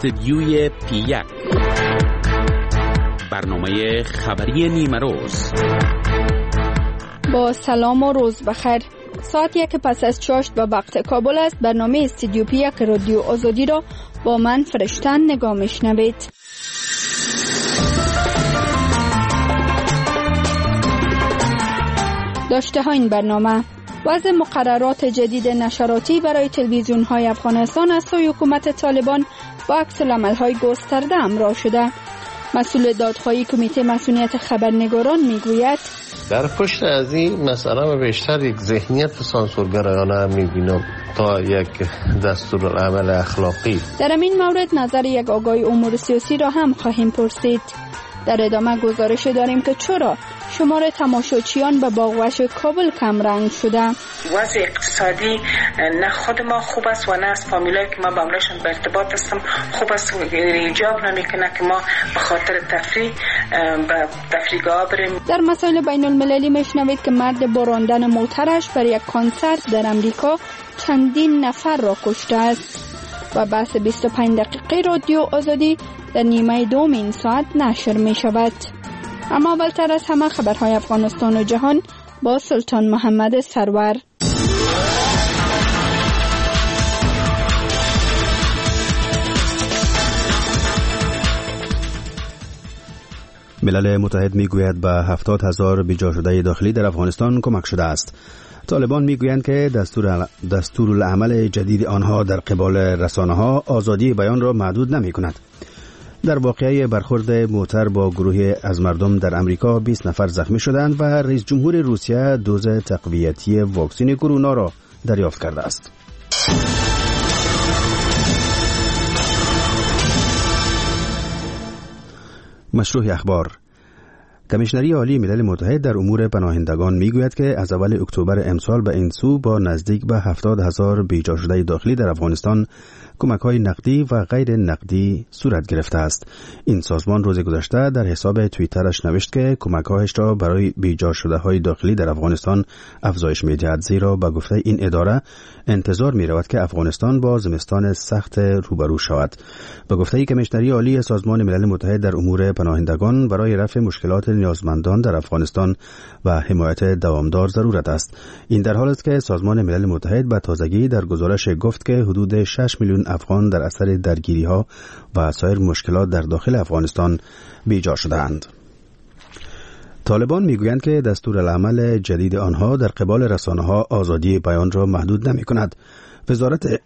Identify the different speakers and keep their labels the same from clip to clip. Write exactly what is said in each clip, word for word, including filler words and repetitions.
Speaker 1: استدیوی پی یک، برنامه خبری نیمه روز.
Speaker 2: با سلام و روز بخیر. ساعت یک پس از چاشت به وقت کابل است. برنامه استدیو پی یک رادیو آزادی را با من فرشتن نگاه میشنوید. داشته ها این برنامه: وضع مقررات جدید نشراتی برای تلویزیون های افغانستان از سوی حکومت طالبان با عکس العمل های گسترده همراه شده. مسئول دادخواهی کمیته مسئولیت خبرنگاران میگوید
Speaker 3: در پشت از این مسئله بیشتر یک ذهنیت سانسورگرایانه میبینم تا یک دستورالعمل اخلاقی.
Speaker 2: در این مورد نظر یک آگاه امور سیاسی را هم خواهیم پرسید. در ادامه گزارش داریم که چرا شمار تماشاچیان به باغوش کابل کم رنگ شده.
Speaker 4: وضع اقتصادی نه خود ما خوب است و نه از فامیلایی که ما با امرشون به ارتباط هستم خوب است، ایجاب نمیکنه که ما به خاطر تفریح به تفریحگاه بریم. در مسائل بین المللی میشنوید که مرد باراندن موترش برای یک کنسرت در امریکا چندین نفر را کشته است. و بحث بیست و پنج دقیقه رادیو آزادی در نیمه دوم این ساعت نشر می شود. اما اولتر از همه خبرهای افغانستان و جهان با سلطان محمد سرور.
Speaker 5: ملل متحد میگوید به هفتاد هزار بیجا شده داخلی در افغانستان کمک شده است. طالبان میگویند که دستور دستورالعمل جدید آنها در قبال رسانه‌ها آزادی بیان را محدود نمی‌کند. در واقعه برخورد موتر با گروهی از مردم در امریکا بیست نفر زخمی شدند و رئیس جمهور روسیه دوز تقویتی واکسن کرونا را دریافت کرده است. مشروع اخبار. کمیشنری عالی ملل متحد در امور پناهندگان میگوید که از اول اکتبر امسال به این سو با نزدیک به هفتاد هزار بیجا شده داخلی در افغانستان کمک‌های نقدی و غیر نقدی صورت گرفته است. این سازمان روز گذشته در حساب توییترش نوشت که کمک‌هایش را برای بیجا شده‌های داخلی در افغانستان افزایش می‌دهد، زیرا به گفته این اداره انتظار می‌رود که افغانستان با زمستان سخت روبرو شود. به گفته کمیشنری عالی سازمان ملل متحد در امور پناهندگان برای رفع مشکلات نیازمندان در افغانستان و حمایت دوامدار ضرورت است. این در حالی است که سازمان ملل متحد به تازگی در گزارش گفت که حدود شش میلیون افغان در اثر درگیری‌ها و سایر مشکلات در داخل افغانستان بیجا شده‌اند. طالبان میگویند که دستورالعمل جدید آنها در قبال رسانه‌ها آزادی بیان را محدود نمی‌کند. وزارت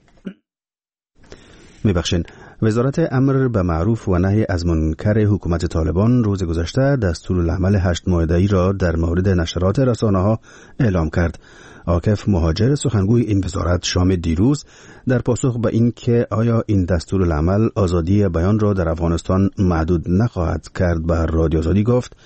Speaker 5: میبخشین وزارت امر به معروف و نهی از منکر حکومت طالبان روز گذشته دستورالعمل هشت مائده‌ای را در مورد نشرات رسانه‌ها اعلام کرد. عاکف مهاجر سخنگوی این وزارت شام دیروز در پاسخ به این که آیا این دستورالعمل آزادی بیان را در افغانستان محدود نخواهد کرد به رادیو آزادی گفت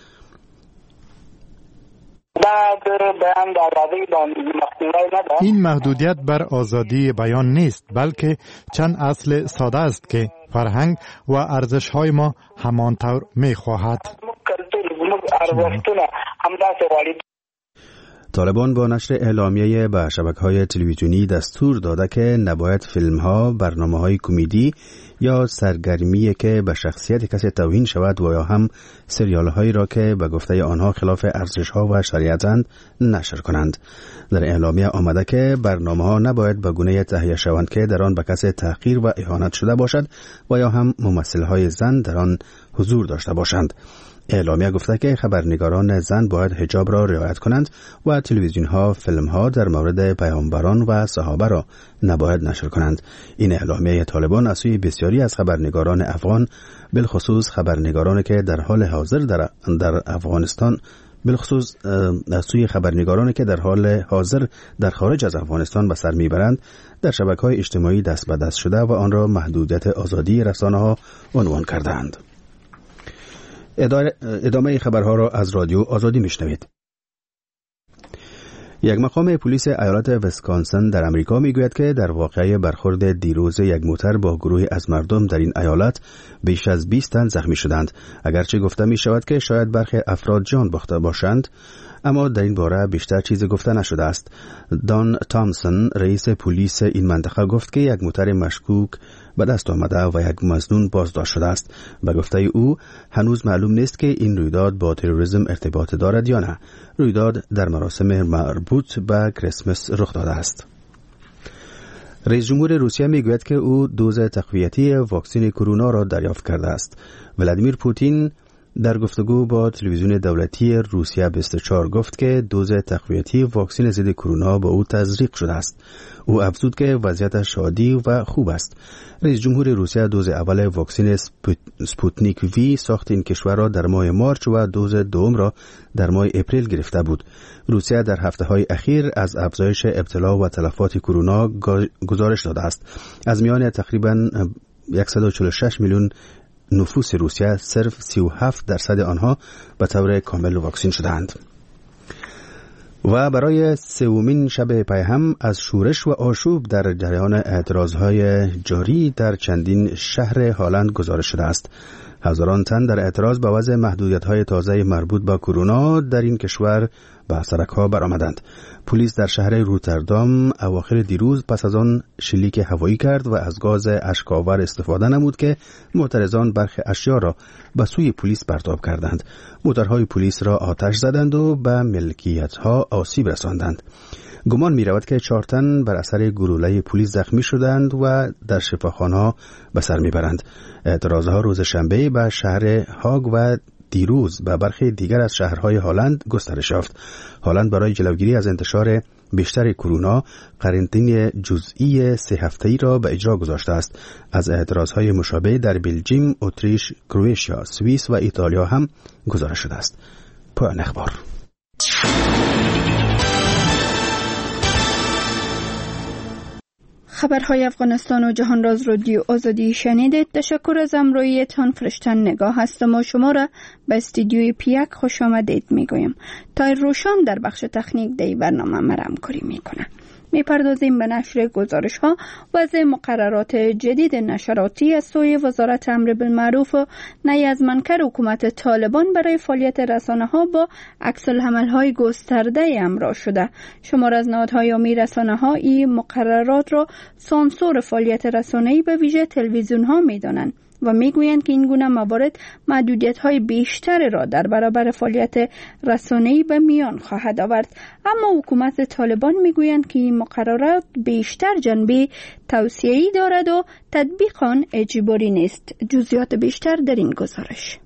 Speaker 6: این محدودیت بر آزادی بیان نیست، بلکه چند اصل ساده است که فرهنگ و ارزش‌های ما همانطور می‌خواهد.
Speaker 5: طالبان با نشر اعلامیه به شبکه‌های تلویزیونی دستور داده که نباید فیلم‌ها، برنامه‌های کمدی یا سرگرمی که به شخصیت کسی توهین شود و یا هم سریال‌هایی را که به گفته آنها خلاف ارزش‌ها و شریعتند نشر کنند. در اعلامیه آمده که برنامه‌ها نباید به گونه تهیه شوند که در آن به کسی تحقیر و اهانت شده باشد و یا هم ممثل‌های زن در آن حضور داشته باشند. اعلامیه گفته که خبرنگاران زن باید حجاب را رعایت کنند و تلویزیون‌ها فیلم‌ها در مورد پیامبران و صحابه را نباید نشر کنند. این اعلامیه طالبان از سوی بسیاری از خبرنگاران افغان، بالخصوص خبرنگارانی که در حال حاضر در, در افغانستان بالخصوص از سوی خبرنگارانی که در حال حاضر در خارج از افغانستان به سر میبرند، در شبکه‌های اجتماعی دست به دست شده و آن را محدودیت آزادی رسانه‌ها عنوان کردند. ادامه خبرها را از رادیو آزادی میشنوید. یک مقام پلیس ایالت ویسکانسن در امریکا میگوید که در واقعه برخورد دیروز یک موتر با گروهی از مردم در این ایالت بیش از بیست تن زخمی شدند. اگرچه گفته می شود که شاید برخی افراد جان باخته باشند، اما در این باره بیشتر چیزی گفته نشده است. دان تامسون رئیس پلیس این منطقه گفت که یک موتر مشکوک به دست آمده و یک مظنون بازداشت شده است. به گفته او هنوز معلوم نیست که این رویداد با تروریسم ارتباط دارد یا نه. رویداد در مراسم مربوط به کریسمس رخ داده است. رئیس جمهور روسیه میگوید که او دوز تقویتی واکسن کرونا را دریافت کرده است. ولادیمیر پوتین در گفتگو با تلویزیون دولتی روسیه بیست و چهار گفت که دوز تقویتی واکسن ضد کرونا با او تزریق شده است. او افزود که وضعیتش عادی و خوب است. رئیس جمهور روسیه دوز اول واکسن سپوتنیک وی ساخت این کشور را در ماه مارچ و دوز دوم را در ماه اپریل گرفته بود. روسیه در هفته‌های اخیر از افزایش ابتلا و تلفات کرونا گزارش داده است. از میان تقریباً صد و چهل و شش میلیون نفوس روسیه صرف سی و هفت درصد آنها به طور کامل واکسین شدند. و برای سومین شب پی هم از شورش و آشوب در جریان اعتراضهای جاری در چندین شهر هالند گزارش شده است. هزاران تن در اعتراض به وضع محدودیت‌های تازه مربوط به کرونا در این کشور به سرک‌ها برآمدند. پلیس در شهر روتردام اواخر دیروز پس از آن شلیک هوایی کرد و از گاز اشک‌آور استفاده نمود که معترضان برخی اشیا را به سوی پلیس پرتاب کردند. موتورهای پلیس را آتش زدند و به ملکیت‌ها آسیب رساندند. گمان می رود که چهار تن بر اثر گلوله پلیس زخمی شدند و در شفاخانه‌ها به سر می برند. اعتراضها روز شنبه به شهر هاگ و دیروز به برخی دیگر از شهرهای هالند گسترش یافت. هالند برای جلوگیری از انتشار بیشتر کرونا قرنطینه جزئی سه هفته‌ای را به اجرا گذاشته است. از اعتراضهای مشابه در بلژیم، اتریش، کرواتیا، سوئیس و ایتالیا هم گزارش شده است. پایان اخبار.
Speaker 2: خبرهای افغانستان و جهان راز رادیو آزادی شنیدید. تشکر از همراهیتان. فرشتن نگاه هستم و شما را به استودیوی پیک خوش آمدید میگویم. تایر روشان در بخش تکنیک دی برنامه مرا همکاری میکنه. میپردازیم به نشر گزارش ها وضع مقررات جدید نشراتی از سوی وزارت امر بالمعروف و نهی از منکر حکومت طالبان برای فعالیت رسانه ها با عکس العمل های گسترده همراه شده. شمار از نهادهای عمومی رسانه ها این مقررات را سانسور فعالیت رسانه‌ای به ویژه تلویزیون ها میدانند و میگویند که این گونه موارد محدودیت‌های بیشتر را در برابر فعالیت رسانه‌ای به میان خواهد آورد. اما حکومت طالبان میگویند که این مقررات بیشتر جنبه توصیه‌ای دارد و تطبیق آن اجباری نیست. جزئیات بیشتر در این گزارش.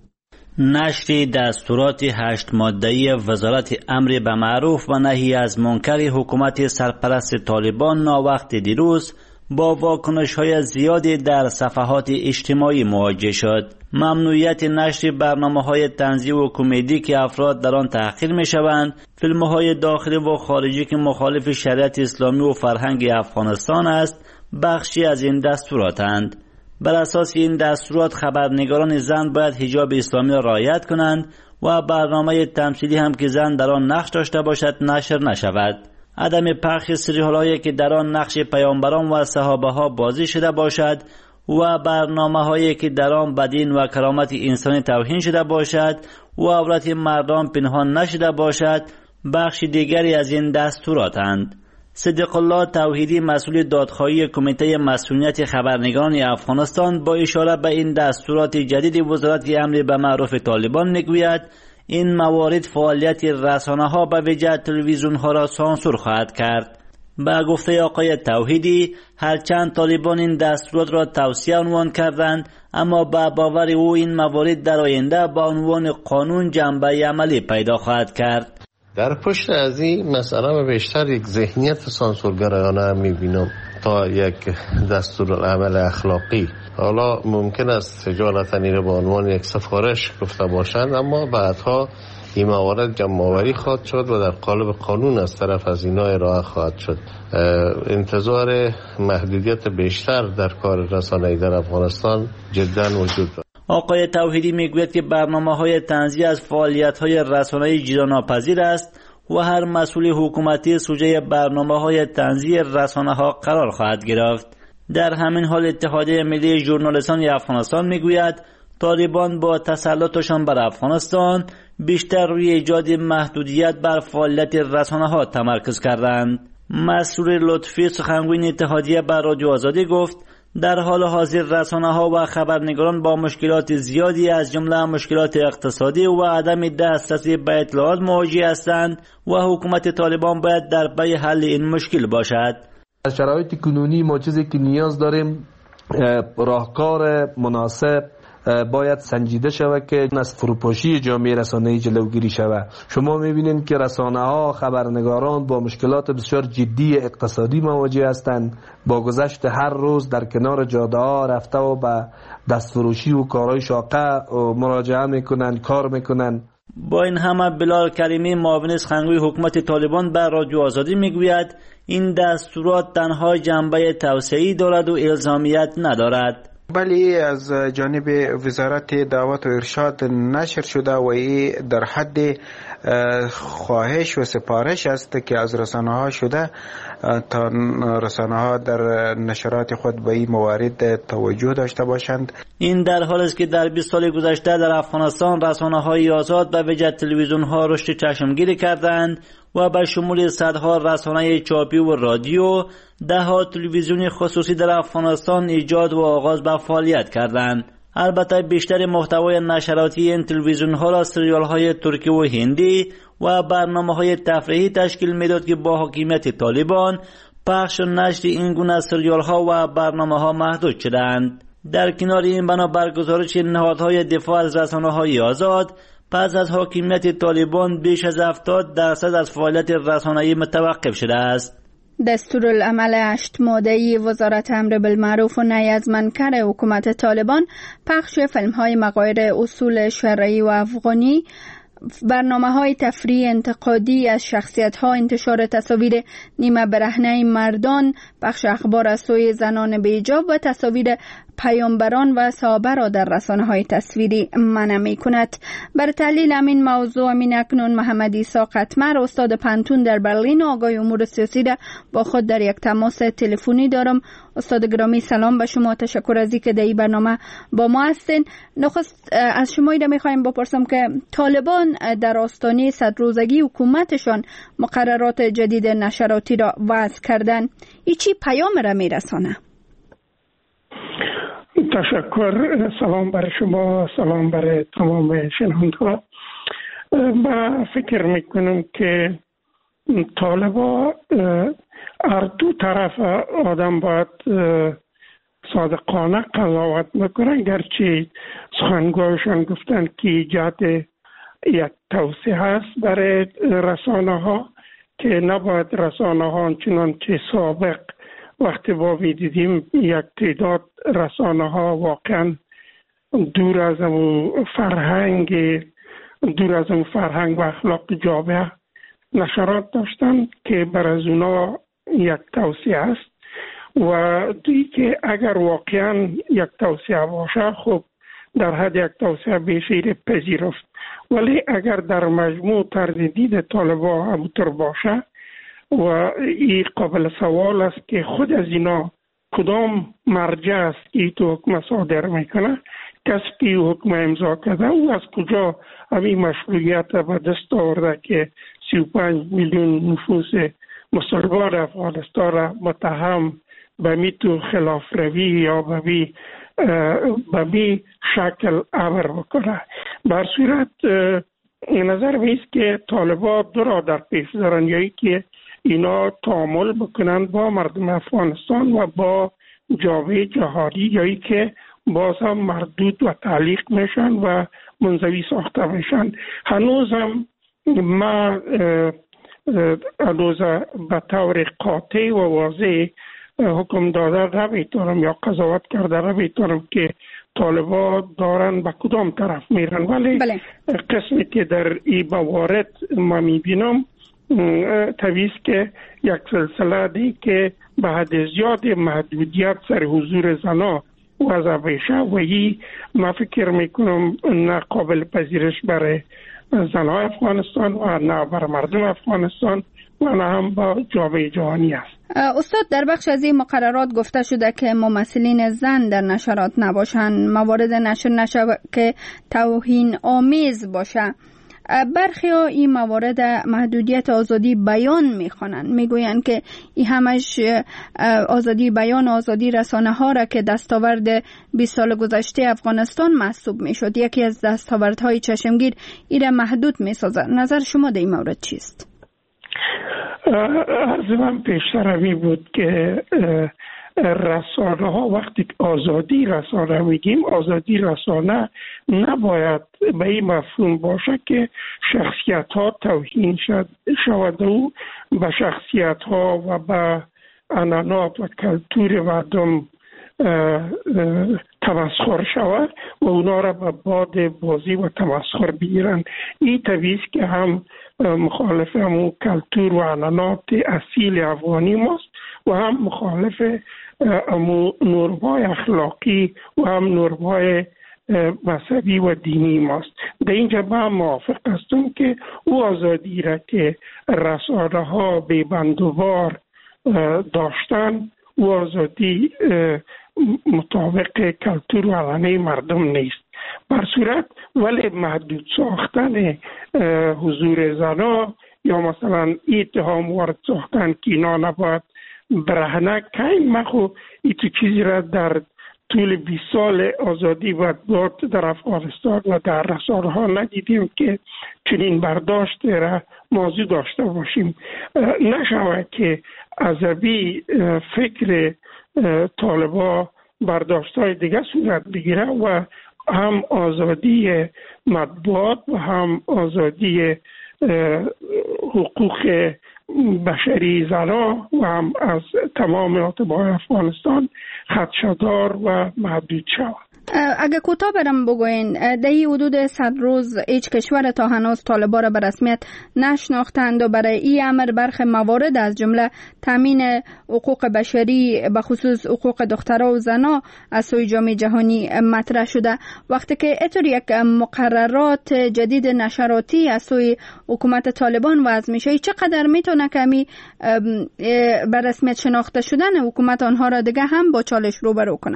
Speaker 7: نشر دستورات هشت ماده‌ای وزارت امر به معروف و نهی از منکر حکومت سرپرست طالبان ناوقت دیروز با واکنش‌های زیادی در صفحات اجتماعی مواجه شد. ممنوعیت نشر برنامه‌های طنزی و کمدی که افراد در آن تحقیر می‌شوند، فیلم‌های داخلی و خارجی که مخالف شریعت اسلامی و فرهنگ افغانستان است، بخشی از این دستوراتند. بر اساس این دستورات خبرنگاران زن باید حجاب اسلامی را رعایت کنند و برنامه تمثیلی هم که زن در آن نقش داشته باشد نشر نشود. عدم پخش سریال‌هایی که در آن نقش پیامبران و صحابه ها بازی شده باشد و برنامه‌هایی که در آن بدین و کرامت انسانی توهین شده باشد و عورت مردان پنهان نشده باشد بخش دیگری از این دستوراتند. صدیق الله توحیدی مسئول دادخواهی کمیته مسئولیت خبرنگاران افغانستان با اشاره به این دستورات جدید وزارت امر به معروف طالبان میگوید این موارد فعالیت رسانه ها به ویژه تلویزیون ها را سانسور خواهد کرد. به گفته آقای توحیدی هرچند طالبان این دستورات را توصیه عنوان کردند اما به باور او این موارد در آینده با عنوان قانون جنبه عملی پیدا خواهد کرد.
Speaker 3: در پشت از این مسئله بیشتر یک ذهنیت سانسورگرایانه میبینم تا یک دستورالعمل اخلاقی. حالا ممکن است تجارتا این به عنوان یک سفارش گفته باشند اما بعدها این موارد جمع‌آوری خواهد شد و در قالب قانون از طرف از اینا ارائه خواهد شد. انتظار محدودیت بیشتر در کار رسانه‌ای در افغانستان جدا وجود دارد.
Speaker 7: آقای توحیدی میگوید که برنامه‌های طنزی از فعالیت‌های رسانه‌ای جداناپذیر است و هر مسئول حکومتی سوژه برنامه‌های طنزی رسانه‌ها قرار خواهد گرفت. در همین حال اتحادیه ملی ژورنالیستان افغانستان میگوید طالبان با تسلطشان بر افغانستان بیشتر روی ایجاد محدودیت بر فعالیت رسانه‌ها تمرکز کردند. مسرور لطفی سخنگوی اتحادیه بر رادیو آزادی گفت در حال حاضر رسانه‌ها و خبرنگاران با مشکلات زیادی از جمله مشکلات اقتصادی و عدم دسترسی به اطلاعات مواجه هستند و حکومت طالبان باید در پی حل این مشکل باشد.
Speaker 8: در شرایط کنونی ما چیزی که نیاز داریم راهکار مناسب باید سنجیده شود که از فروپاشی جامعه رسانه‌ای جلوگیری شود. شما می‌بینید که رسانه‌ها، خبرنگاران با مشکلات بسیار جدی اقتصادی مواجه هستند. با گذشت هر روز در کنار جاده‌ها رفته و به دستفروشی و کارهای شاقه مراجعه میکنند، کار میکنند.
Speaker 7: با این همه بلال کریمی معاون سخنگوی حکومت طالبان بر رادیو آزادی میگوید این دستورات تنها جنبه توسعه‌ای دارد و الزامیت ندارد.
Speaker 9: بلی از جانب وزارت دعوت و ارشاد نشر شده و این در حد خواهش و سفارش است که از رسانه ها شده تا رسانه ها در نشرات خود به این موارد توجه داشته باشند.
Speaker 7: این در حالی است که در بیست سال گذشته در افغانستان رسانه های آزاد و ویژه تلویزیون ها رشد چشمگیری کردند و به شمول صدها رسانه چاپی و رادیو، دهها تلویزیون خصوصی در افغانستان ایجاد و آغاز به فعالیت کردند. البته بیشتر محتوای نشراتی این تلویزیون ها را سریال های ترکی و هندی و برنامه های تفریحی تشکیل میداد که با حاکمیت طالبان پخش و نشر این گونه سریال ها و برنامه ها محدود شدند. در کنار این بنا بر گزارش نهادهای دفاع از رسانه های آزاد، پس از حاکمیت طالبان بیش از هفتاد درصد از فعالیت رسانه‌ای متوقف شده است.
Speaker 2: دستورالعمل هشت ماده‌ای وزارت امر بالمعروف و نهی از منکر حکومت طالبان پخش فیلم‌های مغایر اصول شرعی و افغانی، برنامه‌های تفریحی انتقادی از شخصیت‌ها، انتشار تصاویر نیمه برهنه مردان، پخش اخبار از سوی زنان بی‌حجاب و تصاویر پیامبران و صحابه را در رسانه‌های تصویری منع می‌کند. بر تحلیل همین موضوع امین اکنون محمد عیسی قطمر، استاد پنتون در برلین و آگاه امور سیاسی را با خود در یک تماس تلفنی دارم. استاد گرامی سلام به شما، تشکر از اینکه در این برنامه با ما هستین. نخست از شما ایده می‌خوایم بپرسم که طالبان در آستانه صد روزگی حکومتشان مقررات جدید نشراتی را وضع کردن، این چی پیام را میرسانه؟
Speaker 10: تشکر. سلام برای شما، سلام برای تمام شنوندگان. من فکر میکنم که طالبا هر دو طرف آدم باید صادقانه قضاوت میکنن، گرچه سخنگویشان گفتن که ایجاد یک توسعه هست برای رسانه ها که نباید رسانه ها چنان که سابق وقتی با دیدیم یک تعداد رسانه ها واقعا دور از اون فرهنگ دور از اون فرهنگ و اخلاق جامعه نشرات داشتن که بر از اونا یک توصیه است و دوی که اگر واقعا یک توصیه باشه خب در حد یک توصیه بشیر پذیرفت، ولی اگر در مجموع طرز دید طالبا همونطور باشه و این قابل سوال است که خود از اینا کدام مرجع است که تو حکم صادر میکنه، کسی که حکم امضا کرده او از کجا همین مشروعیت به دست آورده که سی و پنج میلیون نفوس مسلمان افغانستان را متهم به می تو خلاف روی یا به می به می شکل امر بکنه. بر صورت نظر میست که طالبا دو را در پیش دارن، یکی که اینا تعامل بکنن با مردم افغانستان و با جامعه جهانی، یا که باز هم مردود و تعلیق میشن و منزوی ساخته میشن. هنوز هم ما هنوز به طور قاطع و واضح حکم داده نمیتونم یا قضاوت کرده نمیتونم که طالبا دارن به کدام طرف میرن، ولی بله. قسمی که در این موارد ما میبینم طبیعی است که یک سلسله دی که به حد زیاد محدودیت سر حضور زنا وضع بشه و این ما فکر میکنم نه قابل پذیرش برای زنهای افغانستان و نه برای مردم افغانستان و نه هم با جامعه جهانی است.
Speaker 2: استاد، در بخش از این مقررات گفته شده که ممثلین زن در نشرات نباشند، موارد نشر نشه که توهین آمیز باشه. برخی ها این موارد محدودیت آزادی بیان میخوانند، میگویند که این همش آزادی بیان و آزادی رسانه ها را که دستاورد بیست سال گذشته افغانستان محسوب میشد، یکی از دستاوردهای چشمگیر این را محدود میسازد. نظر شما در این مورد چیست؟
Speaker 10: عرض من پیشتر همی بود که رسانه ها وقتی آزادی رسانه میگیم، آزادی رسانه نباید به این مفهوم باشه که شخصیت ها توهین شود و به شخصیت ها و به عنعنات و کلتور مردم تمسخر شود و اونا را به باد بازی و تمسخر بگیرن. این طبیعی است که هم مخالف همون کلتور و عنعنات اصیل افغانی ماست و هم مخالف همون نورم‌های اخلاقی و هم نورم‌های مذهبی و دینی ماست. در اینجا من موافق هستم که او آزادی را که رسانه ها به بندوبار داشتن، او آزادی مطابق کلتور و عنعنه مردم نیست. بر صورت ولی محدود ساختن حضور زنا یا مثلا اتهام وارد ساختن که اینا نباید برهنه کن، ما خو ای تو چیزی را در طول بیست سال آزادی و مطبوعات در افغانستان و در رسانه ها ندیدیم که چنین برداشت را موضوع داشته باشیم. نشود که عصبی فکر طالبا برداشت های دیگه صورت بگیره و هم آزادی مطبوعات و هم آزادی حقوق بشری زنا و هم از تمام اتباع افغانستان خدشه‌دار و محدود شود.
Speaker 2: اگه کوتاه برم بگوین، در این حدود صد روز هیچ کشور تا هنوز طالبان را به رسمیت نشناختند و برای این امر برخی موارد از جمله تامین حقوق بشری به خصوص حقوق دخترها و زنها از سوی جامعه جهانی مطرح شده. وقتی که اینطور یک مقررات جدید نشراتی از سوی حکومت طالبان وضع میشه، چقدر میتونه کمی به رسمیت شناخته شدن حکومت آنها را دیگه هم با چالش روبرو کنه؟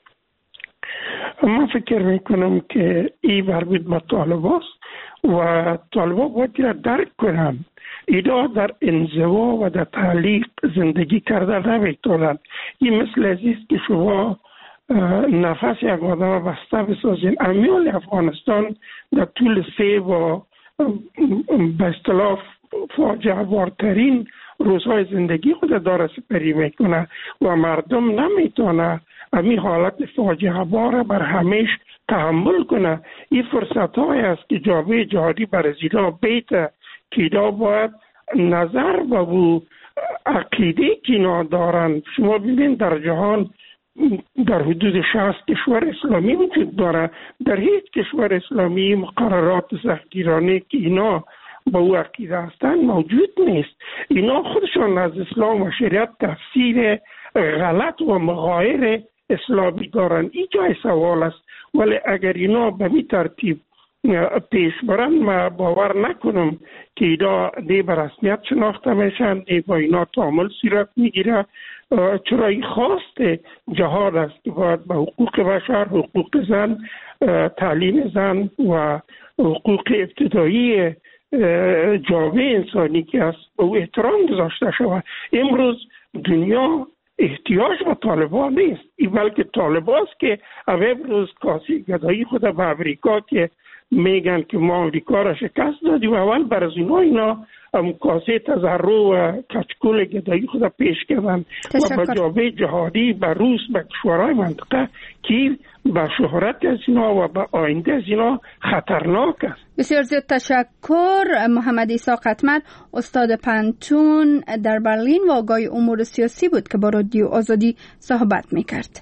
Speaker 10: من فکر میکنم که این مربوط به طالباست و طالبا باید را درک کنن. اینا در انزوا و در تعلیق زندگی کرده نمیتونن. این مثل عزیز که شما نفس یک آدم بسته بسازین. امیال افغانستان در طول سه و به اصطلاح فاجعه وارترین روزهای زندگی خود داره سپری میکنه و مردم نمیتونه امی حالت فاجعه بار بر همیش تحمل کنه. این فرصت های است که جامعه جهانی بر زیرا بیت که اینا باید نظر به او عقیده که اینا دارن. شما ببین در جهان در حدود شصت کشور اسلامی وجود داره، در هیچ کشور اسلامی مقررات سختگیرانه که اینا با او عقیده هستن موجود نیست. اینا خودشان از اسلام و شریعت تفسیر غلط و مغایر اسلامی دارن. این جای سوال است. ولی اگر اینا به می ترتیب پیش برن، ما باور نکنم که اینا دی به رسمیت شناخته میشن، دی با اینا تعامل صورت میگیره. چرا این خواست جهاد است که باید به حقوق بشر، حقوق زن، تعلیم زن و حقوق ابتدایی جامعه انسانی که است به او احترام گذاشته شود. امروز دنیا احتیاج به طالبان نیست، این بلکه طالبان است که امروز کاسه گدایی خود به امریکا که میگن که ما امریکا را شکست دادیم، اول بر از اینا اینا هم کاسه تضرع و کچکول گدایی خود پیش کردن و به جامعه جهانی، به روس، به کشورهای منطقه که به شهرت از اینا و به آینده از اینا خطرناک است.
Speaker 2: بسیار زیاد تشکر. محمد عیسی قطمر، استاد پنتون در برلین و آگاه امور سیاسی بود که با رادیو آزادی صحبت میکرد.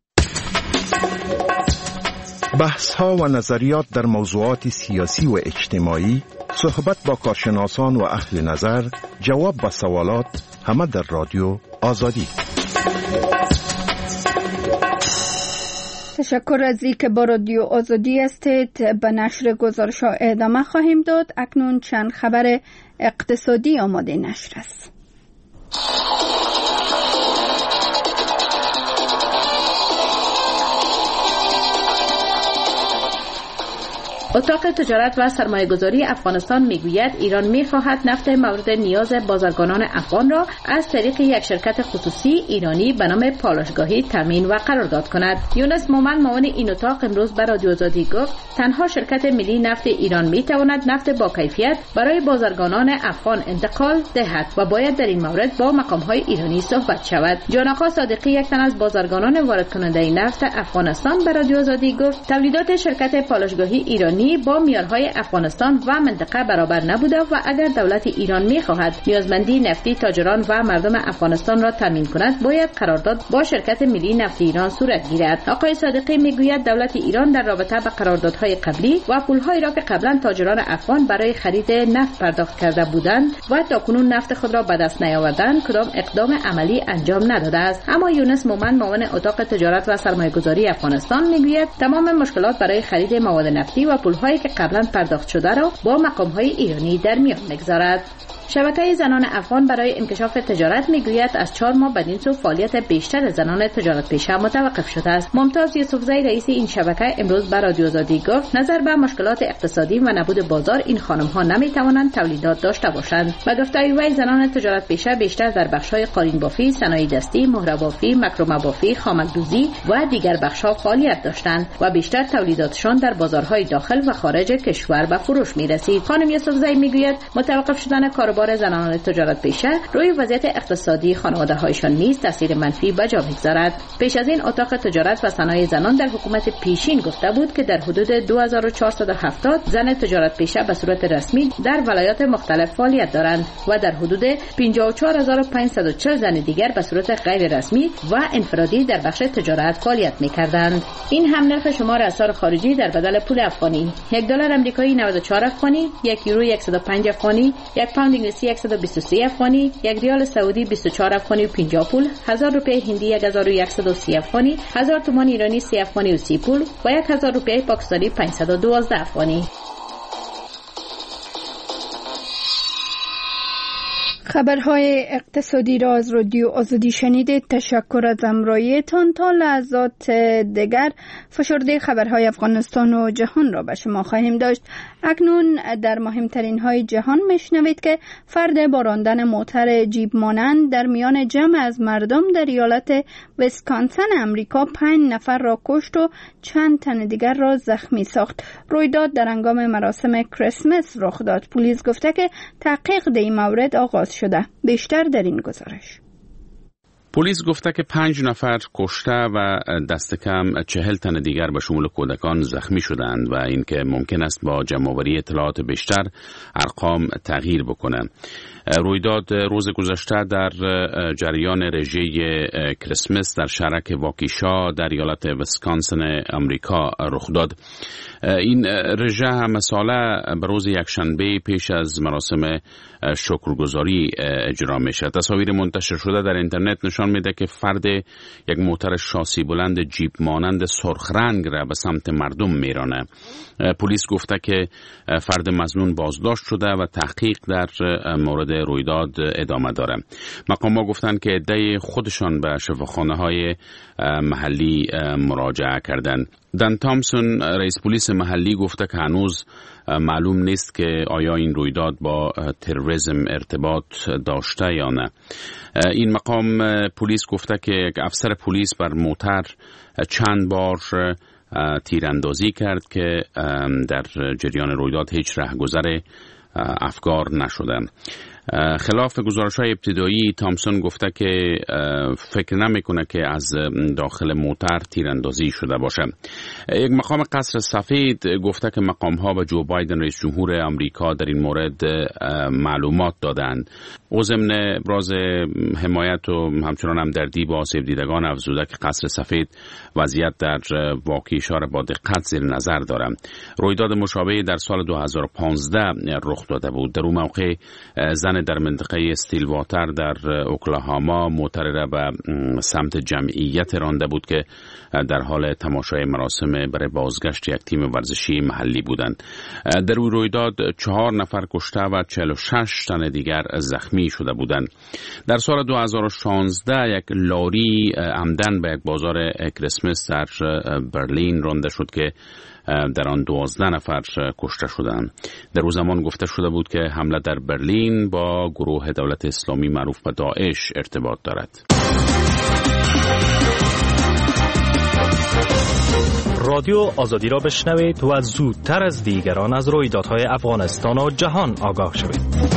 Speaker 11: بحث ها و نظریات در موضوعات سیاسی و اجتماعی، صحبت با کارشناسان و اهل نظر، جواب به سوالات، همه در رادیو آزادی.
Speaker 2: تشکر از اینکه با رادیو آزادی هستید. به نشر گزارش ها ادامه خواهیم داد. اکنون چند خبر اقتصادی آماده نشر است.
Speaker 12: اتاق تجارت و سرمایه‌گذاری افغانستان میگوید ایران می‌خواهد نفت مورد نیاز بازرگانان افغان را از طریق یک شرکت خصوصی ایرانی به نام پالایشگاهی تامین و قرارداد کند. یونس مومن معاون این اتاق امروز به رادیو آزادی گفت تنها شرکت ملی نفت ایران می‌تواند نفت با کیفیت برای بازرگانان افغان انتقال دهد و باید در این مورد با مقام‌های ایرانی صحبت شود. جان آقا صادقی یک تن از بازرگانان وارد کننده نفت افغانستان به رادیو آزادی گفت تولیدات شرکت پالایشگاهی ایرانی با معیارهای افغانستان و منطقه برابر نبوده و اگر دولت ایران می‌خواهد نیازمندی نفتی تاجران و مردم افغانستان را تامین کند باید قرارداد با شرکت ملی نفت ایران صورت گیرد. آقای صادقی میگوید دولت ایران در رابطه با قراردادهای قبلی و پول‌هایی را که قبلا تاجران افغان برای خرید نفت پرداخت کرده بودند و تاکنون نفت خود را به دست نیاوردند کدام اقدام عملی انجام نداده است. اما یونس مومن معاون اتاق تجارت و سرمایه‌گذاری افغانستان میگوید تمام مشکلات برای خرید مواد نفتی و پول‌هایی که قبلا پرداخت شده را با مقام‌های ایرانی در میان می‌گذارد. شبکه زنان افغان برای انکشاف تجارت میگوید از چهار ماه بدین سو فعالیت بیشتر زنان تجارت پیشه متوقف شده است. ممتاز یوسفزی رئیس این شبکه امروز به رادیو آزادی گفت نظر به مشکلات اقتصادی و نبود بازار این خانم‌ها نمی‌توانند تولیدات داشته باشند. به گفته وی زنان تجارت پیشه بیشتر در بخش‌های قالین بافی، صنایع دستی، مهره بافی، مکرمه بافی، خامک‌دوزی و دیگر بخش‌ها فعالیت داشتند و بیشتر تولیداتشان در بازارهای داخل و خارج کشور به فروش می‌رسید. خانم یوسفزی میگوید متوقف شدن کار بار زنان تجارت پیشه روی وضعیت اقتصادی خانواده‌هایشان نیز تاثیر منفی به جا می‌گذارد. پیش از این اتاق تجارت و صنایع زنان در حکومت پیشین گفته بود که در حدود دو هزار و چهارصد و هفتاد زن تجارت پیشه به صورت رسمی در ولایات مختلف فعالیت دارند و در حدود پنجاه و چهار هزار و پانصد و چهل زن دیگر به صورت غیر رسمی و انفرادی در بخش تجارت فعالیت می‌کردند. این هم نرخ شمار اسعار خارجی در بدل پول افغانی: یک دلار آمریکایی نود و چهار افغانی، یک یورو صد و پنج افغانی، یک پوند انگلیسی صد و بیست و سه افغانی، یک ریال سعودی بیست و چهار افغانی و پنجاه پول، هزار روپیه هندی یک هزار و صد و سی افغانی، هزار تومان ایرانی سه افغانی و سی پول و یک هزار روپیه پاکستانی پانصد و دوازده افغانی.
Speaker 2: خبرهای اقتصادی را از رادیو آزادی شنیدید. تشکر از همراهیتان. تا لحظات دیگر فشرده خبرهای افغانستان و جهان را به شما خواهیم داشت. اکنون در مهمترین های جهان میشنوید که فرد با راندن موتر جیب مانند در میان جمع از مردم در ایالت ویسکانسن امریکا پنج نفر را کشت و چند تن دیگر را زخمی ساخت. رویداد در هنگام مراسم کریسمس رخ داد. پلیس گفته که تحقیق در این مورد آغاز شده. بیشتر در این گزارش.
Speaker 1: پلیس گفته که پنج نفر کشته و دست کم چهل تن دیگر به شمول کودکان زخمی شدند و اینکه ممکن است با جمع‌آوری اطلاعات بیشتر ارقام تغییر بکنه. رویداد روز گذشته در جریان رژه کریسمس در شهرک واکیشا در ایالت ویسکانسن آمریکا رخ داد. این رژه هم ساله به روز یکشنبه پیش از مراسم شکرگزاری اجرا میشه. تصاویر منتشر شده در اینترنت نشان میده که فرد یک موتر شاسی بلند جیپ مانند سرخ رنگ را به سمت مردم میرانه. پلیس گفته که فرد مظنون بازداشت شده و تحقیق در مورد رویداد ادامه داره. مقام‌ها گفتند که عده خودشان به شفاخانه‌های محلی مراجعه کردند. دن تامسون رئیس پلیس محلی گفته که هنوز معلوم نیست که آیا این رویداد با تروریسم ارتباط داشته یا نه. این مقام پلیس گفته که یک افسر پلیس بر موتر چند بار تیراندازی کرد که در جریان رویداد هیچ رهگذر افکار نشده. خلاف گزارش‌های ابتدایی تامسون گفته که فکر نمی‌کنه که از داخل موتر تیراندازی شده باشه. یک مقام قصر سفید گفته که مقام‌ها به جو بایدن رئیس جمهور آمریکا در این مورد معلومات دادند. او ضمن ابراز حمایت و همچنان همدردی با آسیب دیدگان افزوده که قصر سفید وضعیت در واکیشا را با دقت زیر نظر دارد. رویداد مشابهی در سال دو هزار و پانزده رخ داده بود. در اون موقع زن در منطقه استیلواتر در اوکلاهاما موتر را به سمت جمعیت رانده بود که در حال تماشای مراسم برای بازگشت یک تیم ورزشی محلی بودند. در روی رویداد چهار نفر کشته و چهل و شش تن دیگر زخمی شده بودند. در سال دو هزار و شانزده یک لاری عمدن به یک بازار کریسمس در برلین رانده شد که در آن دوازده نفر کشته شدند. در او زمان گفته شده بود که حمله در برلین با گروه دولت اسلامی معروف به داعش ارتباط دارد.
Speaker 13: رادیو آزادی را بشنوید و زودتر از دیگران از رویدادهای افغانستان و جهان آگاه شوید.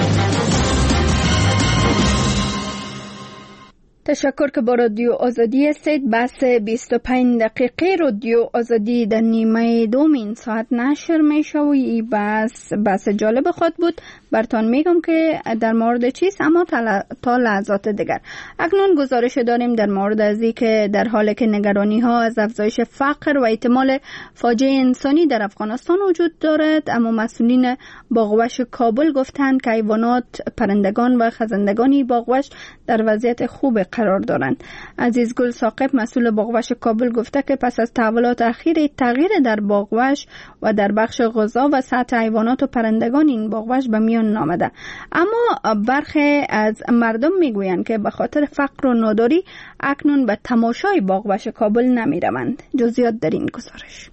Speaker 2: تشکر که با رادیو آزادی هستید. بحث بیست و پنج دقیقه رادیو آزادی در نیمه دوم این ساعت نشر می شود. این بحث بحث جالب خود بود. برتان میگم که در مورد چیست، اما تا لحظات دیگر. اکنون گزارش داریم در مورد ازی که در حالی که نگرانی ها از افزایش فقر و احتمال فاجعه انسانی در افغانستان وجود دارد، اما مسئولین باغوش کابل گفتند که حیوانات، پرندگان و خزندگان باغوش در وضعیت خوب قرار دارند. عزیز گل ثاقب مسئول باغوش کابل گفته که پس از تحولات اخیر تغییر در باغوش و در بخش غذا و سطح حیوانات و پرندگان این باغوش به میان نامده، اما برخی از مردم میگویند که به خاطر فقر و ناداری اکنون به تماشای باغوش کابل نمیروند. جزئیات در این گزارش.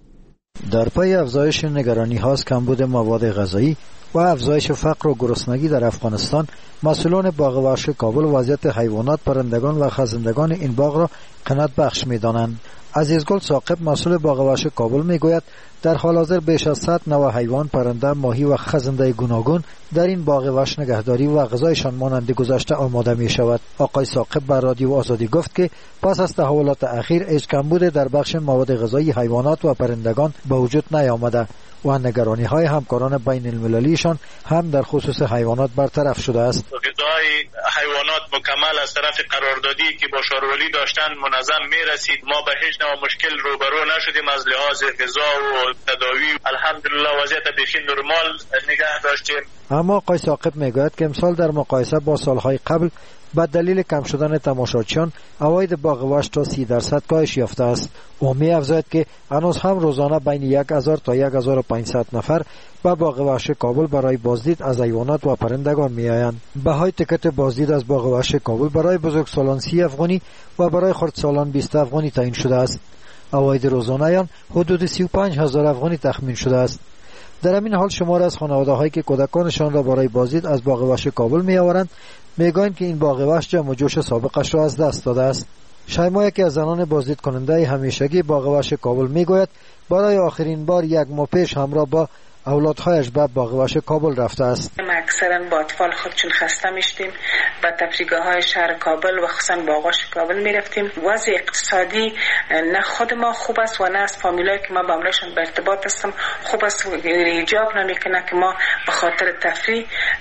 Speaker 14: در پی افزایش نگرانی هاست کمبود مواد غذایی و افزایش فقر و گرسنگی در افغانستان، مسئولان باغ وحش کابل وضعیت حیوانات، پرندگان و خزندگان این باغ را قناعت بخش می‌دانند. عزیزگل ثاقب مسئول باغ وحش کابل میگوید در حال حاضر بیش از صد نوع حیوان، پرنده، ماهی و خزنده گوناگون در این باغ وحش نگهداری و غذایشان مانند گذشته آماده می شود. آقای ثاقب بر رادیو آزادی گفت که پس از تحولات اخیر هیچ کمبود در بخش مواد غذایی حیوانات و پرندگان به وجود نیامده و نگرانی های همکاران بین المللیشان هم در خصوص حیوانات برطرف شده است.
Speaker 15: غذای حیوانات مکمل از طرف قراردادی که با شارولی داشتن منظم می رسید. ما به هیچ نوع مشکل روبرو نشدیم از لحاظ غذا و تداوی. الحمدلله وضعیت بسیار نرمال نگه داشتیم.
Speaker 14: اما آقای ثاقب میگوید که امسال در مقایسه با سالهای قبل به دلیل کم شدن تماشاچیان عواید باغ وحش تا سی درصد کاهش یافته است. او می افزاید که هنوز هم روزانه بین یک هزار تا یک هزار و پانصد نفر به باغ وحش کابل برای بازدید از حیوانات و پرندگان می آیند. بهای تکت بازدید از باغ وحش کابل برای بزرگسالان سی افغانی و برای خردسالان بیست افغانی تعیین شده است. عواید روزانه آن حدود سی و پنج هزار افغانی تخمین شده است. در همین حال شمار از خانواده‌هایی که کودکانشان را برای بازدید از باغ وحش کابل می آورند میگویند که این باغ وحش جمع و جوش سابقش را از دست داده است. شیما یکی از زنان بازدید کننده همیشگی باغ وحش کابل میگوید برای آخرین بار یک ماه پیش همراه با اولادهایش به باغ وحش کابل رفته است.
Speaker 4: ما اکثرا با اطفال خود چون خسته میشتیم به تفریحگاه های شهر کابل و خصوصا باغ وحش کابل میرفتیم. وضع اقتصادی نه خود ما خوب است و نه از فامیلایی که ما با امرشان به ارتباط هستم خوب است. ایجاب نمیکنه که ما به خاطر تفریح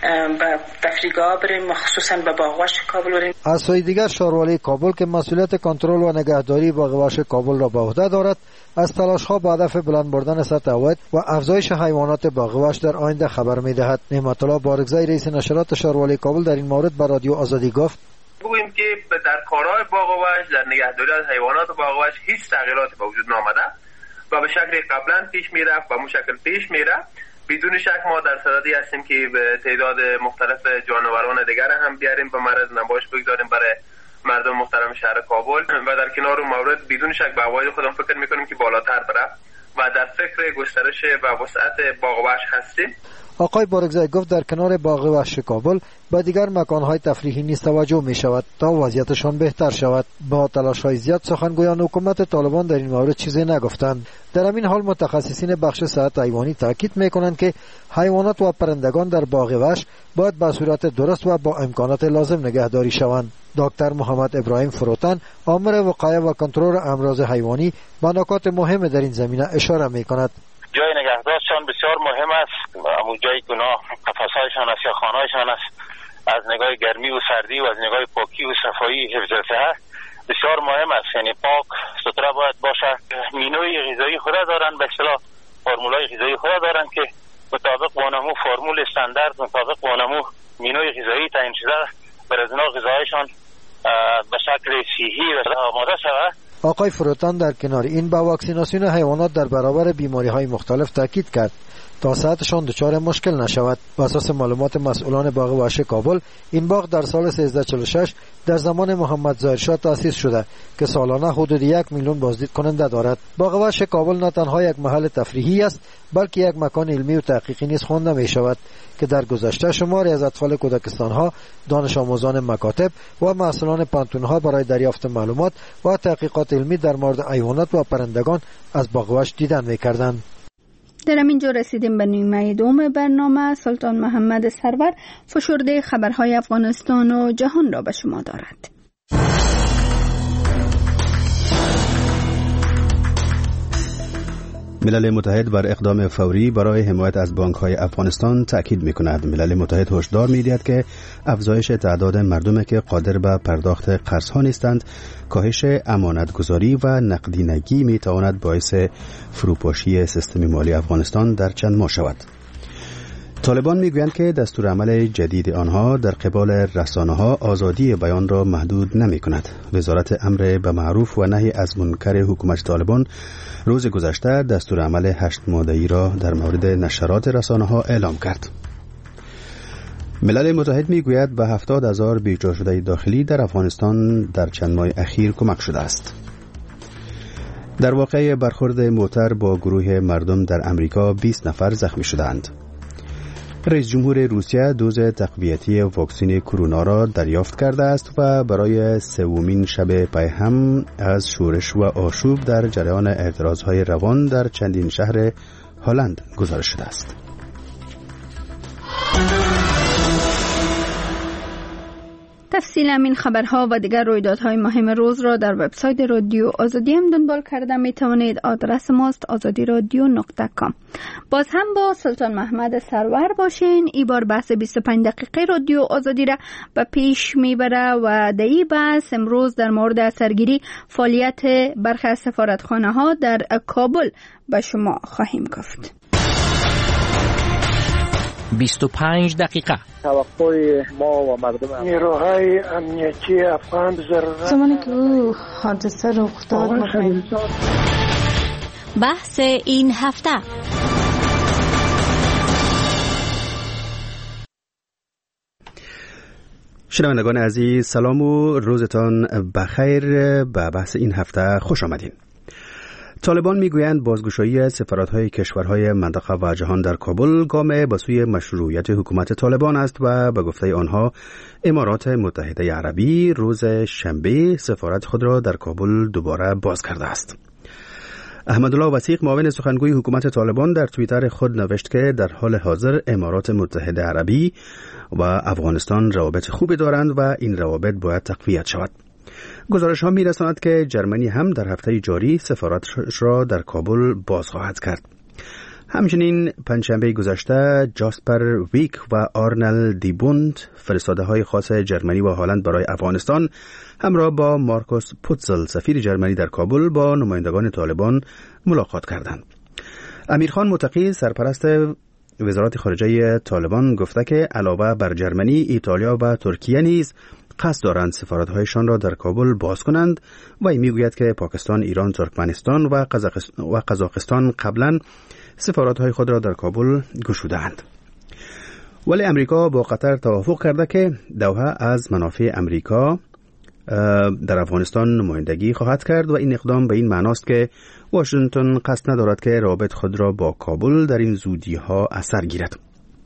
Speaker 4: به تفریحگاه بریم، خصوصا به باغ وحش کابل بریم.
Speaker 14: از سوی دیگر شاروالی کابل که مسئولیت کنترل و نگهداری باغ وحش کابل را به عهده دارد، از تلاش‌ها به هدف بلند بردن سطح عواید و افزایش حیوانات باغ وحش در آینده خبر می‌دهد. نعمت الله بارگزای رئیس نشرات شاروالی کابل در این مورد به رادیو آزادی گفت:
Speaker 16: بگوییم که در کارهای باغ وحش، در نگهداری از حیوانات باغ وحش هیچ تغییراتی به وجود نآمده و به شکل قبلا پیش می‌رفت و به شکل پیش می‌ره. بدون شک ما در صددی هستیم که به تعداد مختلف جانوران دیگر هم بیاریم به معرض نمایش بگذاریم برای مردم محترم شهر کابل و در کنار اون مورد بدون شک به عواید خودم فکر میکنیم که بالاتر بره و در فکر گسترش و وسعت باغ وحش هستیم.
Speaker 14: آقای بارگزای گفت در کنار باغ وحش کابل به دیگر مکانهای تفریحی نیز توجه می شود تا وضعیتشان بهتر شود. با تلاش‌های زیاد سخنگویان حکومت طالبان در این مورد چیزی نگفتند. در همین حال متخصصین بخش صحت حیوانی تاکید میکنند که حیوانات و پرندگان در باغ وحش باید به صورت درست و با امکانات لازم نگهداری شوند. دکتر محمد ابراهیم فروتن، آمر وقایه و کنترل امراض حیوانی، به نکات مهم در این زمینه اشاره میکند.
Speaker 17: جای نگهداریشان بسیار مهم است. همون جایی که اونا قفس‌هایشان است یا خانه‌هایشان است، از نگاه گرمی و سردی و از نگاه پاکی و صفایی حفظ صحت بسیار مهم است. یعنی پاک ستره باید باشه. مینوی غذایی خود دارن، به اصطلاح فرمولای غذایی خود دارن که مطابق با نمو فرمول استاندارد، مطابق با نمو مینوی غذایی تعیین شده بر از اینا غذایشان به شکل صحی و آماده شود.
Speaker 14: آقای فروتان در کنار این با واکسیناسیون حیوانات در برابر بیماری های مختلف تاکید کرد. تا صحتشان دچار مشکل نشود. بر اساس معلومات مسئولان باغ وحش کابل، این باغ در سال سیزده چهل و شش در زمان محمد ظاهر شاه تأسیس شده که سالانه حدود یک میلیون بازدید کننده دارد. باغ وحش کابل نه تنها یک محل تفریحی است بلکه یک مکان علمی و تحقیقی نیز خوانده می شود که در گذشته شماری از اطفال کودکستان ها، دانش آموزان مکاتب و مسئولان پانتون ها برای دریافت معلومات و تحقیقات علمی در مورد حیوانات و پرندگان از باغ وحش دیدن می کردند.
Speaker 2: در همین جا رسیدیم به نیمه دوم برنامه. سلطان محمد سرور فشرده خبرهای افغانستان و جهان را به شما دارد.
Speaker 5: ملل متحد بر اقدام فوری برای حمایت از بانک‌های افغانستان تأکید می‌کند. ملل متحد هشدار می‌دهد که افزایش تعداد مردمی که قادر به پرداخت قرض‌ها نیستند، کاهش امانتگذاری و نقدینگی می‌تواند باعث فروپاشی سیستم مالی افغانستان در چند ماه شود. طالبان میگویند که دستورالعمل جدید آنها در قبال رسانه‌ها آزادی بیان را محدود نمی‌کند. وزارت امر به معروف و نهی از منکر حکومت طالبان روز گذشته دستورالعمل هشت ماده‌ای را در مورد نشرات رسانه‌ها اعلام کرد. ملل متحد میگوید به هفتاد هزار بیکار شده داخلی در افغانستان در چند ماه اخیر کمک شده است. در واقع برخورد موتر با گروه مردم در امریکا بیست نفر زخمی شدند. رئیس جمهور روسیه دوز تقویتی واکسن کرونا را دریافت کرده است و برای سومین شب پی هم از شورش و آشوب در جریان اعتراضهای روان در چندین شهر هلند گزارش شده است.
Speaker 2: تفصیل همین خبرها و دیگر رویدادهای مهم روز را در وبسایت رادیو آزادی هم دنبال کرده می توانید. آدرس ماست آزادی رادیو نقطه کام. باز هم با سلطان محمد سرور باشین. این بار بحث بیست و پنج دقیقه رادیو آزادی را به پیش میبره و در این بحث امروز در مورد سرگیری فعالیت برخی از سفارتخانه ها در کابل به شما خواهیم گفت.
Speaker 13: بیست و پنج دقیقه
Speaker 18: توقع ما و مردم
Speaker 10: نیروهای امنیتی افغان ضرورت
Speaker 19: زمانی که او حادثه رخ داد
Speaker 20: بحث این هفته.
Speaker 5: شنوندگان عزیز سلام و روزتان بخیر. به بحث این هفته خوش آمدین. طالبان میگویند بازگشایی سفارت‌های کشورهای منطقه و جهان در کابل گام به سوی مشروعیت حکومت طالبان است و به گفته آنها امارات متحده عربی روز شنبه سفارت خود را در کابل دوباره باز کرده است. احمدالله وثیق معاون سخنگوی حکومت طالبان در توییتر خود نوشت که در حال حاضر امارات متحده عربی و افغانستان روابط خوبی دارند و این روابط باید تقویت شود. گزارش ها می رساند که جرمنی هم در هفته جاری سفارتش را در کابل باز خواهد کرد. همچنین پنجشنبه گذشته جاسپر ویک و آرنل دیبوند فرستاده های خاص جرمنی و هلند برای افغانستان همراه با مارکوس پوتزل سفیر جرمنی در کابل با نمایندگان طالبان ملاقات کردند. امیرخان متقی سرپرست وزارت خارجه طالبان گفته که علاوه بر جرمنی، ایتالیا و ترکیه نیز قصد دارند سفارت‌هایشان را در کابل باز کنند و این میگوید که پاکستان، ایران، ترکمنستان و قزاقستان قبلا سفارت‌های خود را در کابل گشوده‌اند. ولی امریکا با قطر توافق کرده که دوحه از منافع امریکا در افغانستان نمایندگی خواهد کرد و این اقدام به این معناست که واشنگتن قصد ندارد که روابط خود را با کابل در این زودی‌ها اثر گیرد.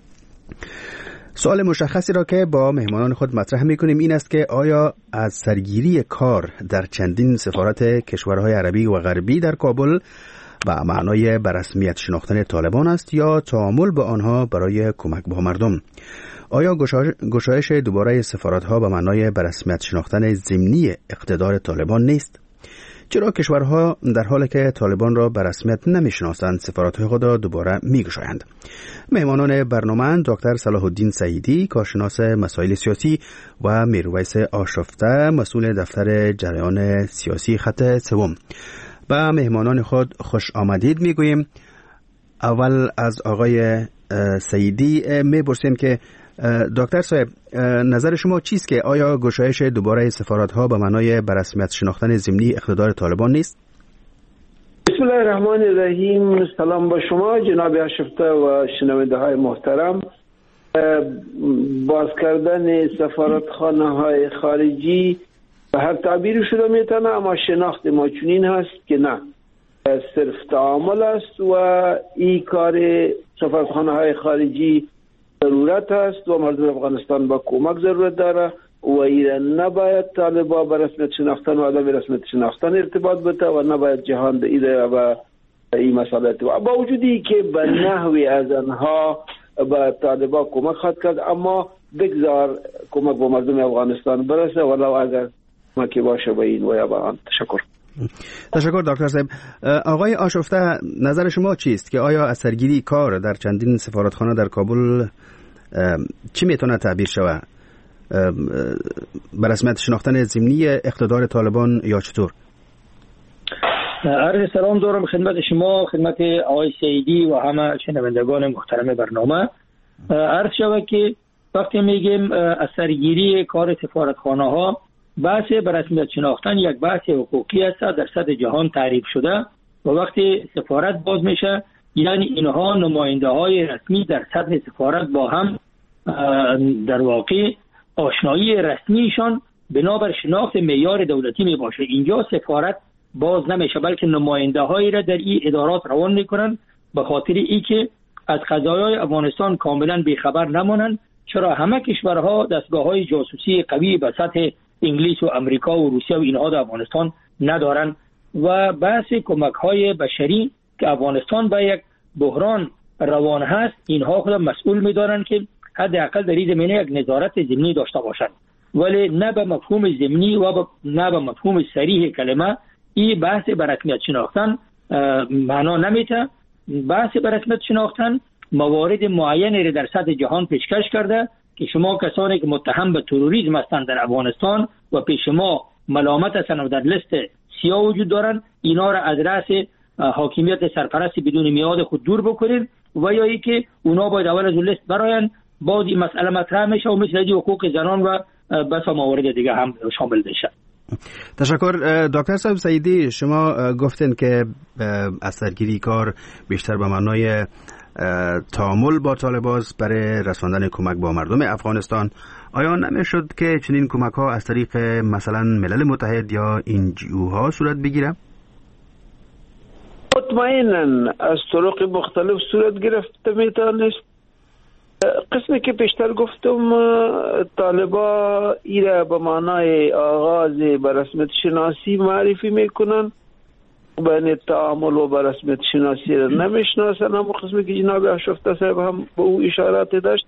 Speaker 5: سوال مشخصی را که با مهمانان خود مطرح می‌کنیم این است که آیا از سرگیری کار در چندین سفارت کشورهای عربی و غربی در کابل به معنای به رسمیت شناختن طالبان است یا تعامل با آنها برای کمک به مردم؟ آیا گشایش دوباره سفارت‌ها به معنای به رسمیت شناختن ضمنی اقتدار طالبان نیست؟ چرا کشورها در حالی که طالبان را به رسمیت نمی‌شناسند سفارت‌های خود را دوباره می‌گشایند؟ مهمانان برنامه دکتر صلاح الدین سعیدی، کارشناس مسائل سیاسی و میرویس آشفته، مسئول دفتر جریان سیاسی خط سوم. با مهمانان خود خوش آمدید میگوییم. اول از آقای سعیدی میپرسیم که دکتر صاحب نظر شما چیست که آیا گشایش دوباره سفارت‌ها به معنای به رسمیت شناختن ضمنی اقتدار طالبان نیست؟
Speaker 18: بسم الله الرحمن الرحیم. سلام با شما جناب اشرفته و شنونده های محترم. باز کردن سفارتخانه های خارجی به هر تعبیر شده میتونه، اما شناخت ما چنین هست که نه، صرف تعامل است و این کار سفارتخانه های خارجی ضرورت است و مردم افغانستان با کمک ضرورت داره و ایران نباید طالبا به رسمیت شناختن و عدم رسمیت شناختن ارتباط بده و نباید جهان به ایده و این مسئله ارتباط، با وجودی که به نحوی از آنها به طالبا کمک خواهد کرد، اما بگذار کمک به مردم افغانستان برسه ولو اگر کمکی باشه به این و یا به آن. تشکر.
Speaker 5: تشکر دکتر صاحب. آقای آشفته، نظر شما چیست که آیا اثرگیری کار در چندین سفارتخانه در کابل چی میتونه تعبیر شود؟ به رسمیت شناختن ضمنی اقتدار طالبان یا چطور؟
Speaker 21: عرض سلام دارم خدمت شما، خدمت آقای سعیدی و همه شنوندگان محترم برنامه. عرض شود که وقتی میگیم اثرگیری کار سفارتخانه ها، بحث به رسمیت شناختن یک بحث حقوقی است در سطح جهان تعریف شده و وقتی سفارت باز میشه یعنی اینها نماینده های رسمی در سطح سفارت با هم در واقع آشنایی رسمیشان بنابر شناخت معیار دولتی می باشه. اینجا سفارت باز نمیشه بلکه نماینده هایی را در این ادارات روان میکنن به خاطر ای که از قضایای افغانستان کاملا بیخبر نمانند، چرا همه کشورها دستگاه های جاسوسی قوی به سطح انگلیس و امریکا و روسیه و اینها در افغانستان ندارن و بحث کمک های بشری که افغانستان به یک بحران روان هست اینها خود مسئول میدارن که حداقل در این زمینه یک نظارت ضمنی داشته باشند، ولی نه به مفهوم ضمنی و نه به مفهوم صریح کلمه این بحث به رسمیت شناختن معنا نمیده. بحث به رسمیت شناختن موارد معینی را در سطح جهان پیشکش کرده که شما کسانی که متهم به تروریسم هستند در افغانستان و پیش ما ملامت هستند و در لیست سیاه وجود دارند، اینا را از رأس حاکمیت سرپرست بدون میعاد خود دور بکنید و یا ای که اونا باید اول از لیست براین، بعد این مسئله مطرح میشه و مثل دی حقوق زنان و بس موارد دیگه هم شامل بشه.
Speaker 5: تشکر. دکتر صاحب سعیدی، شما گفتین که اثرگیری کار بیشتر به معنای تعامل با طالباز برای رساندن کمک با مردم افغانستان. آیا نمیشد که چنین کمک ها از طریق مثلا ملل متحد یا این جی او ها صورت بگیره؟
Speaker 18: مطمئناً از طرق مختلف صورت گرفته میتونست. قسمی که پیشتر گفتم طالبا ایره به معنای آغاز به رسمیت شناسی معرفی میکنن، بین تعامل و به رسمیت شناسی را نمیشناسن. اما قسمی که جناب اشرفته صاحب هم به او اشارات داشت،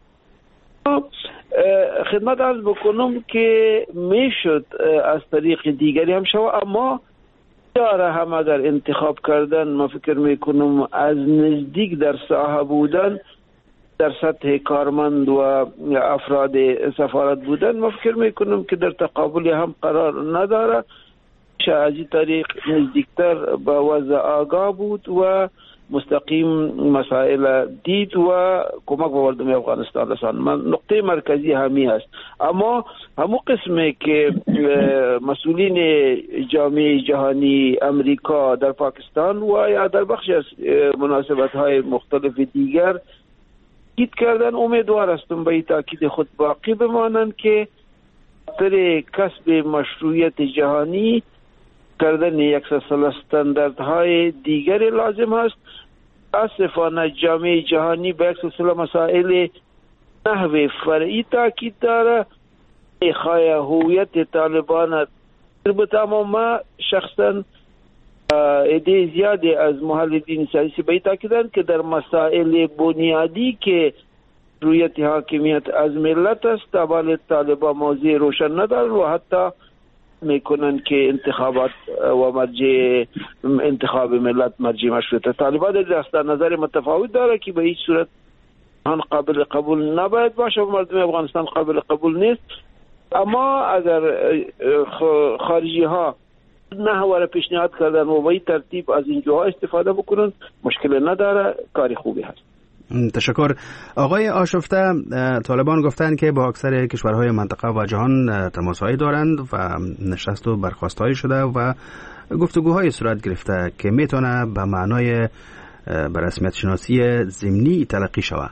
Speaker 18: خدمت عرض بکنم که میشد از طریق دیگری هم شود، اما داره هم اگر انتخاب کردن ما فکر میکنم از نزدیک در ساحه بودن، در سطح کارمند و افراد سفارت بودن، ما فکر میکنم که در تقابل هم قرار نداره. از این طریق نزدیکتر به وضع آگاه بود و مستقیم مسائل دید و کمک به مردم افغانستان رساند. من نقطه مرکزی همی هست. اما همون قسمه که مسئولین جامعه جهانی امریکا در پاکستان و یا در بخش از مناسبت های مختلف دیگر تاکید کردن، امیدوار هستم به این تاکید خود باقی بمانند که در کسب مشروعیت جهانی کردن یک سلسله استانداردهای دیگری لازم است. متاسفانه جامعه جهانی به یک سلسله مسائل نحو فرعی تاکید داره. خواهی هویت طالبان البته ما شخصا ایده زیادی از محللین سیاسی به تاکیدند که در مسائل بنیادی که رویت حاکمیت از ملت است اول طالبان موضوع روشن ندارند و حتی میکنند که انتخابات و مرجع انتخاب ملت مرجع مشروطه. طالبان در دست نظر متفاوت داره که به هیچ صورت آن قابل قبول نباید باشه و مردم افغانستان قابل قبول نیست. اما اگر خارجی ها نحوه را پیشنهاد کردن و به ترتیب از اینجاها استفاده بکنن مشکل نداره، کاری خوبی هست.
Speaker 5: تشکر. آقای آشفته، طالبان گفتند که با اکثر کشورهای منطقه و جهان تماسهایی دارند و نشست و برخاستهایی شده و گفتگوهای صورت گرفته که میتونه به معنای به رسمیت شناسی ضمنی تلقی شود.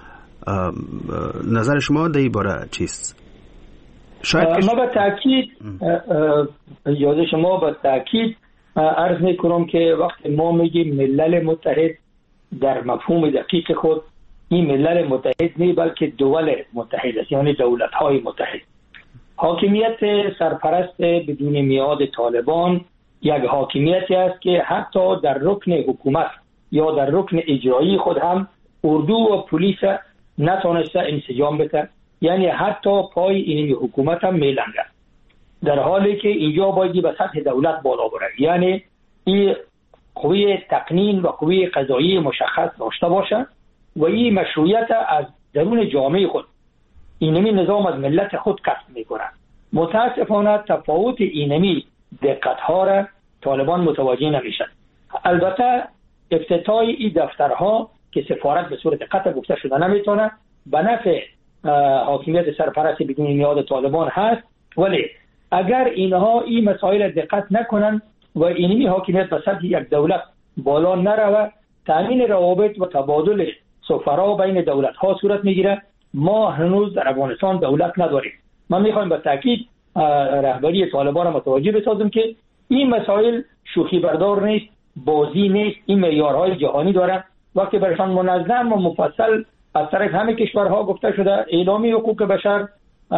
Speaker 5: نظر شما در این باره چیست؟
Speaker 21: شاید ما به تاکید یاد شما به تاکید عرض میکنم که وقتی ما میگیم ملل متحد در مفهوم دقیق خود، این ملل متحد نه بلکه دول متحد است، یعنی دولت های متحد. حاکمیت سرپرست بدون میعاد طالبان یک حاکمیتی است که حتی در رکن حکومت یا در رکن اجرایی خود هم اردو و پلیس نتونسته انسجام بده، یعنی حتی پای این حکومت هم میلنگه، در حالی که اینجا باید به سطح دولت بالا بره، یعنی این قوی تقنین و قوی قضایی مشخص داشته باشه و این مشروعیت از درون جامعه خود اینمی نظام از ملت خود کسب میکنه. متاسفانه تفاوت اینمی دقت ها را طالبان متوجه نمیشن. البته افتتاح این دفترها که سفارت به صورت قطع گفته شده نمیتونه به نفع حاکمیت سرپرست بدون میعاد طالبان هست، ولی اگر اینها این مسائل دقت نکنن و اینمی حاکمیت به سطح یک دولت بالا نروه، تامین روابط و تبادل سفرا بین دولت ها صورت میگیره. ما هنوز در افغانستان دولت نداریم. من میخوایم به تاکید رهبری طالبان متوجه بسازم که این مسائل شوخی بردار نیست، بازی نیست، این معیارهای جهانی دارن. وقتی برشان منظم و مفصل از طرف همه کشورها گفته شده اعلامیه حقوق بشر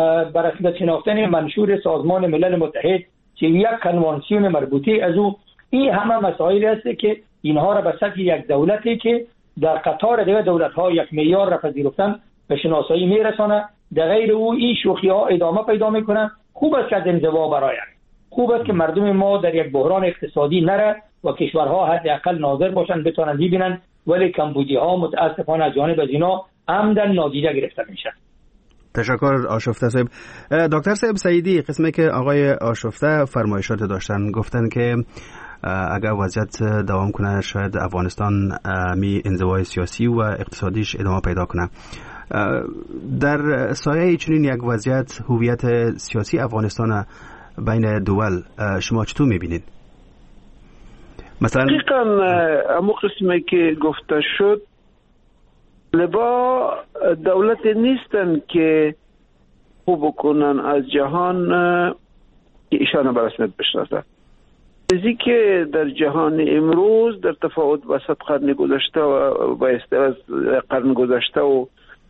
Speaker 21: بر رسمیت شناختن منشور سازمان ملل متحد که یک کنوانسیون مربوطه از او، این همه مسائل است که اینها را به سطح یک دولتی که در قطار دیگر دولت ها یک معیار را پذیرفتن به شناسایی میرسانه، در غیر او این شوخی ها ادامه پیدا میکنن. خوب است که از انزوا برآید، خوب است که مردم ما در یک بحران اقتصادی نره و کشورها حداقل ناظر باشن بتونن ببینن، ولی کمبودی ها متاسفانه از جانب از اینا عمدن نادیده گرفته میشن.
Speaker 5: تشکر آشفته صاحب. دکتر صاحب سعیدی، قسمی که آقای آشفته فرمایشات داشتن، گفتن که اگر وضعیت دوام کنه شاید افغانستان می انزوای سیاسی و اقتصادیش ادامه پیدا کنه. در سایه چنین یک وضعیت هویت سیاسی افغانستان بین دول شما چطور میبینید؟
Speaker 18: مثلا دقیقا امو قسمی که گفته شد، لبا دولت نیستن که خوب کنن از جهان که ایشان به رسمیت بشناسن. چیزی که در جهان امروز در تفاوت با صد قرن گذشته و با اصطلاح قرن گذشته و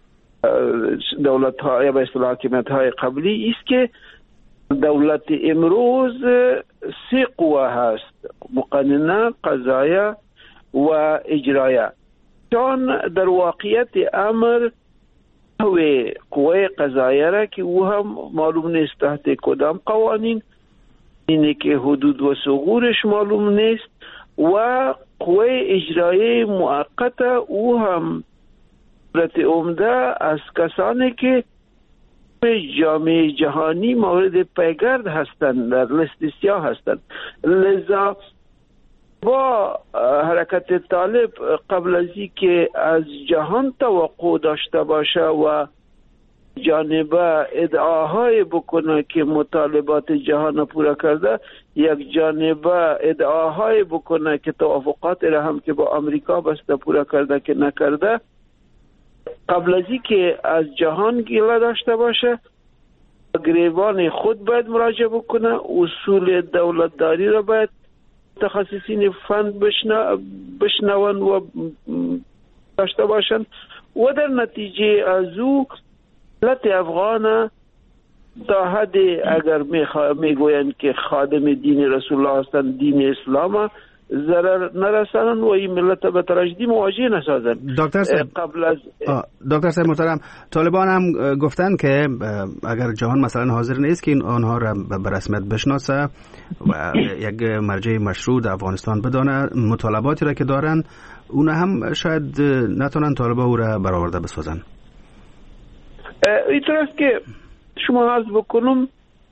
Speaker 18: دولت ها یا با اصطلاح حاکمیت های قبلی است که دولت امروز سه قوه هست: مقننه، قضایه و اجرایه. چون در واقعیت امر هوی قوه قضایه را که او هم معلوم نیست تحت کدام قوانین، اینه که حدود و ثغورش معلوم نیست، و قوه اجرایی موقته او هم صورت عمده از کسانی که جامعه جهانی مورد پیگرد هستند، در لیست سیاه هستند. لذا با حرکت طالب قبل از این که از جهان توقع داشته باشه و جانبه ادعاهای بکنه که مطالبات جهان پورا کرده، یک جانبه ادعاهای بکنه که توافقات را هم که با امریکا بسته پورا کرده که نکرده، قبل از این که از جهان گیله داشته باشه گریبان خود باید مراجعه بکنه، اصول دولتداری را باید متخصصین فن بشنون و داشته باشند و در نتیجه از او ملت افغان تا حد اگر میگویند که خادم دین رسول الله هستند، دین اسلام، ضرر نرسانن و این ملت به تراژدی مواجه نسازن.
Speaker 5: دکتر صاحب
Speaker 18: قبل از
Speaker 5: دکتر صاحب محترم، طالبان هم گفتن که اگر جهان مثلا حاضر نیست که آنها را به رسمیت بشناسه و یک مرجع مشروع در افغانستان بدانه، مطالباتی را که دارن اون هم شاید نتونن طالبان او را برآورده بسازن.
Speaker 18: اینطور است که شما عرض بکنم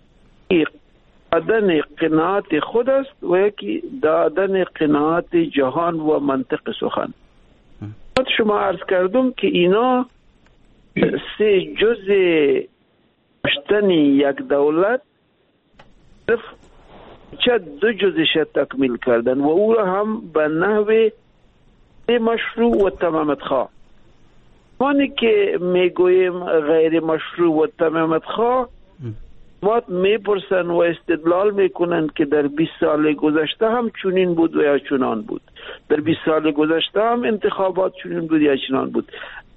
Speaker 18: دادن قناعت خود است و یکی دادن قناعت جهان و منطق سخن. شما عرض کردم که اینا سه جزء داشتن یک دولت دریچه دو جزش تکمیل کردن و او را هم به نحو مشروع و تمامت خواه. مانی که میگوییم غیر مشروع و تمامت خواه، ما میپرسن و استدلال میکنن که در بیست سال گذشته هم چنین بود و یا چنان بود، در بیست سال گذشته هم انتخابات چنین بود یا چنان بود.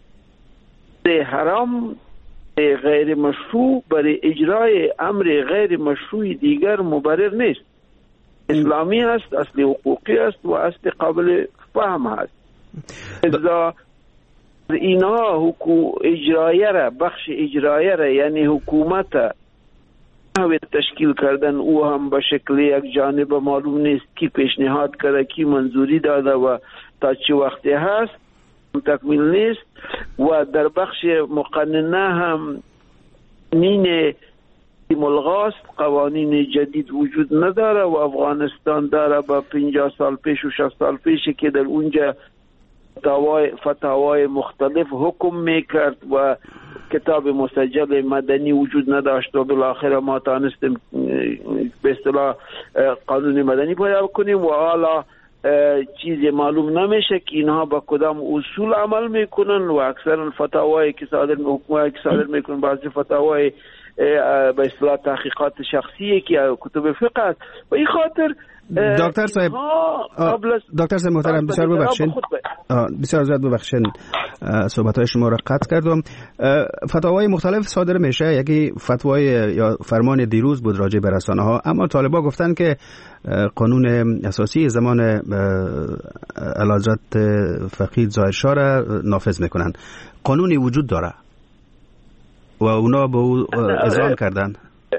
Speaker 18: حرام غیر مشروع برای اجرای امر غیر مشروع دیگر مبرر نیست. اسلامی است، اصل حقوقی است و اصل قابل فهم است. ازا اینا حکومت اجرایه را، بخش اجرایه را یعنی حکومت تشکیل کردن، او هم به شکل یک جانب معلوم نیست کی پیشنهاد کرده، کی منظوری داده و تا چه وقتی هست تکمیل نیست. و در بخش مقننه هم نین ملغاست، قوانین جدید وجود نداره و افغانستان داره با پنجاه سال پیش و شصت سال پیش که در اونجا فتاوای مختلف حکم میکرد و کتاب مسجل مدنی وجود نداشت و بالاخره ما تانستیم به اصطلاح قانون مدنی پیدا کنیم و حالا چیزی معلوم نمیشه که اینها با کدام اصول عمل میکنن و اکثر فتاوایی که صادر حکومت که صادر میکنن بعضی فتاوای به اصطلاح تحقیقات شخصیه که کتب فقه است. و این خاطر
Speaker 5: دکتر صاحب دکتر صاحب محترم بسیار ببخشید بسیار زیاد ببخشید صحبت‌های شما را قطع کردم. فتاوای مختلف صادر میشه، یکی فتوای یا فرمان دیروز بود راجع به رسانه‌ها، اما طالبان گفتن که قانون اساسی زمان اعلیحضرت فقید ظاهرشاه را نافذ میکنن. قانونی وجود داره و اونا به او اذعان کردن.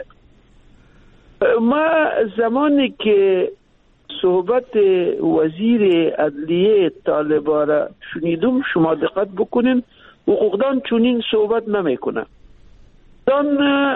Speaker 18: ما زمانی که صحبت وزیر عدلیه طالبان را شنیدم، شما دقت بکنین، حقوقدان چنین صحبت نمیکنه. دان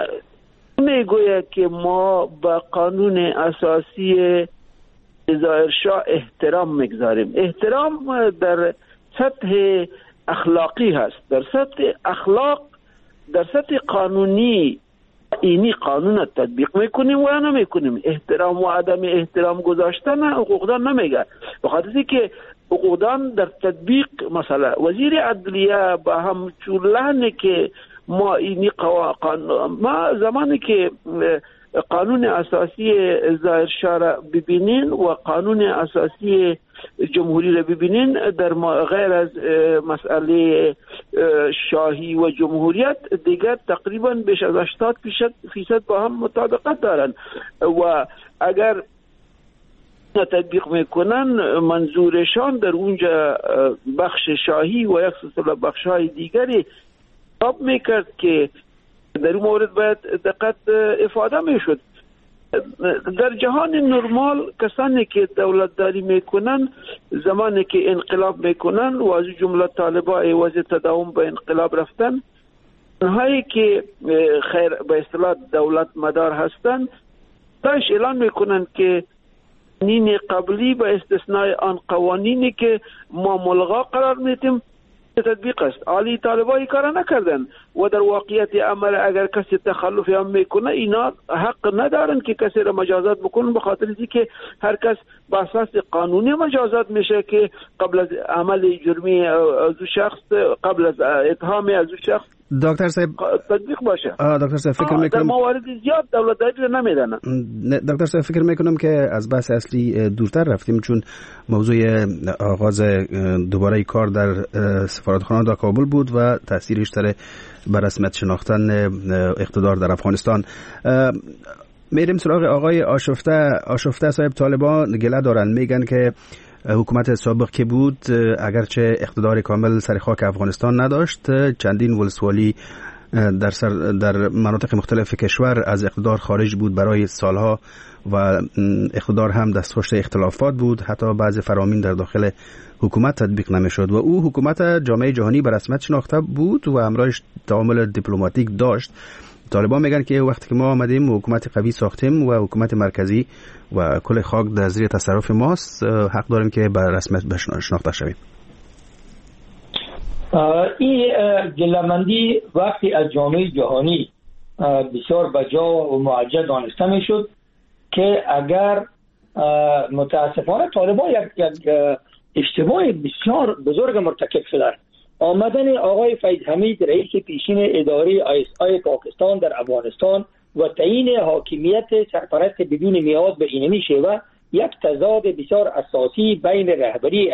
Speaker 18: میگوید که ما با قانون اساسی ظاهرشاه احترام میگذاریم. احترام در سطح اخلاقی هست، در سطح اخلاق، در سطح قانونی اینی قانون تطبیق میکنیم و نمیکنیم. احترام و عدم احترام گذاشتن حقوقدان نمیگه، بخاطر که حقوقدان در تطبیق مثلا وزیر عدلیه با هم چولهنه که ما اینی قانون، ما زمانی که قانون اساسی ظاهرشاه را ببینین و قانون اساسی جمهوری را ببینین، در غیر از مسئله شاهی و جمهوریت دیگر تقریبا بیش از هشتاد فیصد با هم مطابقت دارن و اگر تطبیق میکنن منظورشان در اونجا بخش شاهی و یک سلسله بخش های دیگری تاب میکرد که در اون مورد باید دقت افاده میشد. در جهان نرمال کسانی که دولتداری میکنن زمانی که انقلاب میکنن و از جمله طالبان عوض تداوم به انقلاب رفتن، اونهایی که خیر به اصطلاح دولت مدار هستن داش اعلان میکنن که نین قبلی به استثناء آن قوانینی که ما ملغا قرار میدیم تطبیق است. عالی طالبایی کار نکردن و در واقعیت عمل اگر کسی تخلف هم میکنه اینا حق ندارن که کسی را مجازات بکنن، به خاطر اینکه هر کس با اساس قانونی مجازات میشه که قبل از عمل جرمی از شخص، قبل از اتهام از شخص
Speaker 5: دکتر صاحب
Speaker 18: تطبیق باشه.
Speaker 5: دکتر صاحب فکر میکنم
Speaker 18: در موارد زیاد دولتداری نمیدن.
Speaker 5: دکتر صاحب فکر میکنم که از بحث اصلی دورتر رفتیم، چون موضوع آغاز دوباره کار در سفارتخانه در کابل بود و تاثیرش سر بر رسمیت شناختن اقتدار در افغانستان. میریم سراغ آقای آشفته. آشفته صاحب، طالبان گله دارن، میگن که حکومت سابق که بود اگرچه اقتدار کامل سر خاک افغانستان نداشت، چندین ولسوالی در سر در مناطق مختلف کشور از اقتدار خارج بود برای سالها و اقتدار هم دستخوش اختلافات بود، حتی بعض فرامین در داخل حکومت تطبیق نمیشد و او حکومت جامعه جهانی به رسمیت شناخته بود و همراهش تعامل دیپلماتیک داشت. طالبان میگن که وقتی که ما آمدیم حکومت قوی ساختیم و حکومت مرکزی و کل خاک در زیر تصرف ماست، حق داریم که به رسمیت شناخته شویم.
Speaker 21: این گله‌مندی وقتی از جامعه جهانی بسیار بجا و معجز دانسته میشد که اگر متاسفانه طالبان یک, یک اشتباه بسیار بزرگ مرتکب شدن. آمدن آقای فیض حمید رئیس پیشین اداره آی اس آی پاکستان در افغانستان و تعیین حاکمیت سرپرست بدون میعاد به اینمی شیوه یک تضاد بسیار اساسی بین رهبری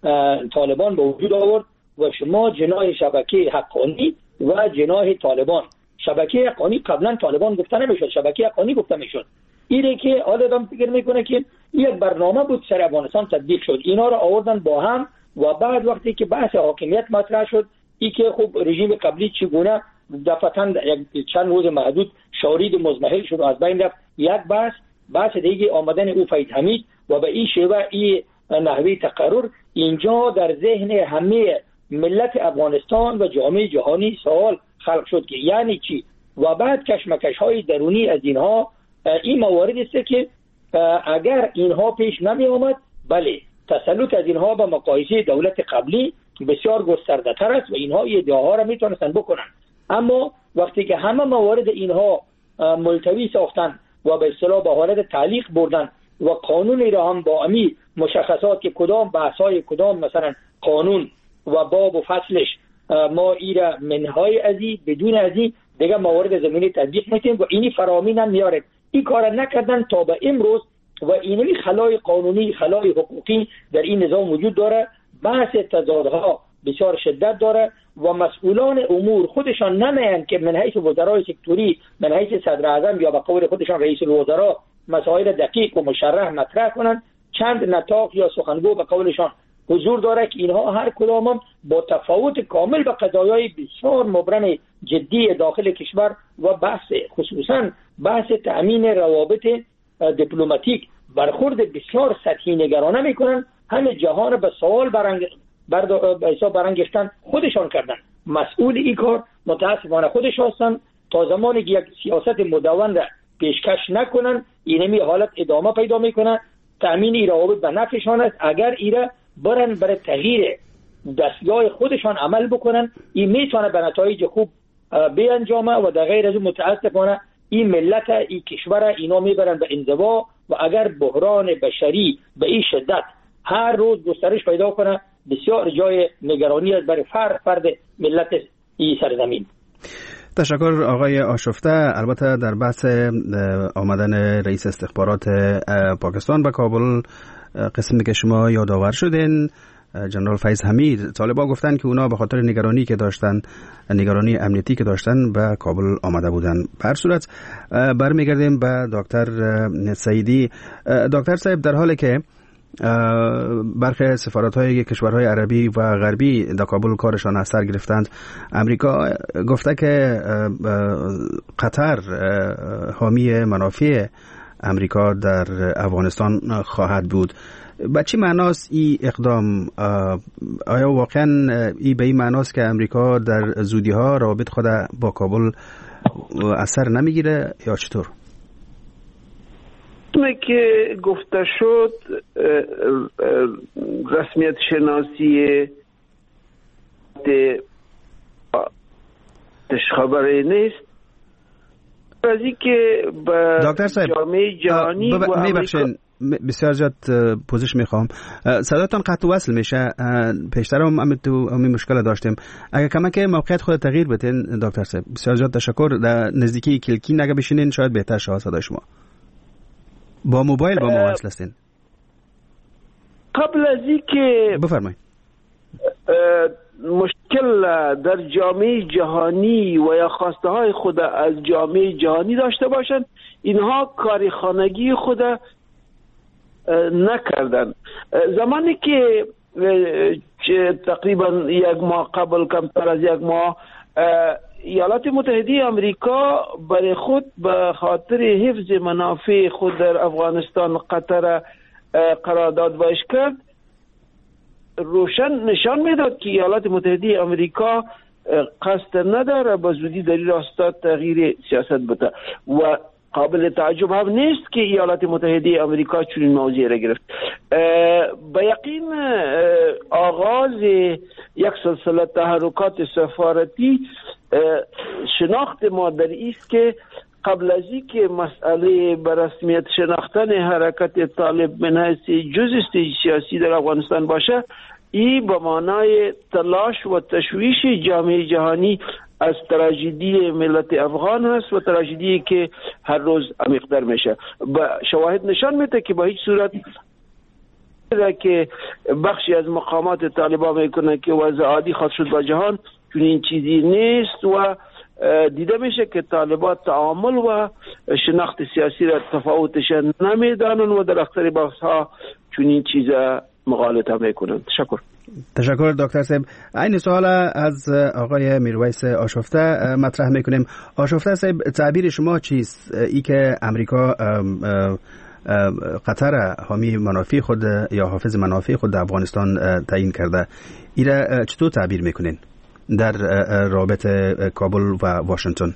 Speaker 21: طالبان به وجود آورد و شما جناح شبکه حقانی و جناح طالبان. شبکه حقانی قبلا طالبان گفته نمیشد، شبکه حقانی گفته میشد. اینه که حالا آدم فکر میکنه که یک برنامه بود سر افغانستان تطبیق شد، اینا رو آوردن با هم و بعد وقتی که بحث حاکمیت مطرح شد، ای که خب رژیم قبلی چگونه دفعتاً یک چند روز محدود شارید مزمحل شد و از بین رفت، یک بحث بحث دیگه آمدن او فیض حمید و به این شیوه این نحوه تقرر اینجا در ذهن همه ملت افغانستان و جامعه جهانی سوال خلق شد که یعنی چی. و بعد کشمکش های درونی از اینها این موارد است که اگر اینها پیش نمی آمد، بله تسلط از اینها به مقایسه دولت قبلی بسیار گسترده تر است و اینها این ادعاها را میتونستن بکنن. اما وقتی که همه موارد اینها ملتوی ساختن و به اصطلاح به حالت تعلیق بردن و قانونی را هم با امی مشخصات که کدام بحث‌های کدام مثلا قانون و باب و فصلش ما ایرا منهای ازی بدون ازی دیگه موارد زمینی تطبیق میتیم و اینی فرامی نمیاره. این کار نکردن تا به امروز و اینی خلای قانونی خلای حقوقی در این نظام وجود داره. بحث تضادها بسیار شدت داره و مسئولان امور خودشان نمیان که من حیث وزرای سکتوری، من حیث صدر اعظم یا به قول خودشان رئیس الوزراء مسائل دقیق و مشرح مطرح کنند. چند نطاق یا سخنگو به قولشان حضور داره که اینها هر کدام با تفاوت کامل به قضایای بسیار مبرم جدی داخل کشور و بحث خصوصا بحث تأمین روابط دیپلماتیک برخورد بسیار سطحی نگرانه میکنن. همه جهان به سوال برنگ برانگشتن خودشان کردن. مسئول این کار متاسفانه خودش هستند. تا زمانی که یک سیاست مدون را پیشکش نکنن اینمی حالت ادامه پیدا میکنه. تأمین این روابط به نفعشان است. اگر ایره برن برای تغییر دستگاه خودشان عمل بکنن، این میتونه به نتایج خوب بیانجامه و در غیر از اون متاسفانه این ملت این کشور اینا میبرن به انزوا و اگر بحران بشری به این شدت هر روز گسترش پیدا کنه بسیار جای نگرانی است برای فرد فرد ملت این سرزمین.
Speaker 5: تشکر آقای آشفته. البته در بحث آمدن رئیس استخبارات پاکستان به کابل قسمی که شما یادآور شدین، جنرال فیض حمید، طالبان گفتن که اونا به خاطر نگرانی که داشتن، نگرانی امنیتی که داشتن به کابل آمده بودن. به هر صورت برمیگردیم به دکتر سعیدی. دکتر صاحب، در حالی که برخی سفارت‌های کشورهای عربی و غربی در کابل کارشان از سر گرفتند، امریکا گفته که قطر حامی منافع امریکا در افغانستان خواهد بود. به چی معناست این اقدام؟ آیا واقعا این به این معناست که امریکا در زودی‌ها روابط خود با کابل اثر نمیگیره یا چطور؟
Speaker 18: اونی که گفته شد رسمیت شناسی خبری نیست. از این که به جامعه جهانی و امریکا
Speaker 5: بسیار زیاد پوزش میخوام، صداتان قطع وصل میشه. پیشتر هم همین مشکل داشتیم. اگر کمک موقعیت خود تغییر بدین دکتر صاحب، بسیار زیاد تشکر. در نزدیکی کلکی نگه بشینین شاید بهتر شه صدای شما. با موبایل با ما وصل هستین.
Speaker 18: قبل از این که
Speaker 5: بفرمایید،
Speaker 18: مشکل در جامعه جهانی و یا خواسته های خود از جامعه جهانی داشته باشند، اینها کاری خانگی خود نکردن. زمانی که تقریبا یک ماه قبل، کمتر از یک ماه، ایالات متحده آمریکا برای خود به خاطر حفظ منافع خود در افغانستان قطر قرارداد باش کرد، روشن نشان میداد که ایالات متحده آمریکا قصد نداره به زودی در این راستا تغییر سیاست بده و قابل تعجب هم نیست که ایالات متحده آمریکا چنین موضوعی را گرفت. به یقین آغاز یک سلسله تحرکات سفارتی شناخت ما در است که قبل از اینکه مسئله به رسمیت شناختن حرکت طالب من حیث جزء سیاسی در افغانستان باشه، این به معنای تلاش و تشویش جامعه جهانی از تراژدی ملت افغان هست و تراژدی که هر روز عمیق‌تر میشه. و شواهد نشان میده که با هیچ صورت که بخشی از مقامات طالبان میکنه که وضع عادی خواهد شد با جهان، چون این چیزی نیست و دیده میشه که طالبان تعامل و شناخت سیاسی را تفاوتش نمیدانن و در اکثر بحث ها چون این چیزا مغالطه میکنن. تشکر.
Speaker 5: تشکر دکتر صاحب. این سوال از آقای میرویس آشفته مطرح میکنیم. آشفته صاحب، تعبیر شما چیست؟ ای که امریکا قطر حامی منافع خود یا حافظ منافع خود در افغانستان تعیین کرده، ای را چطور تعبیر میکنین در رابطه کابل و واشنگتن؟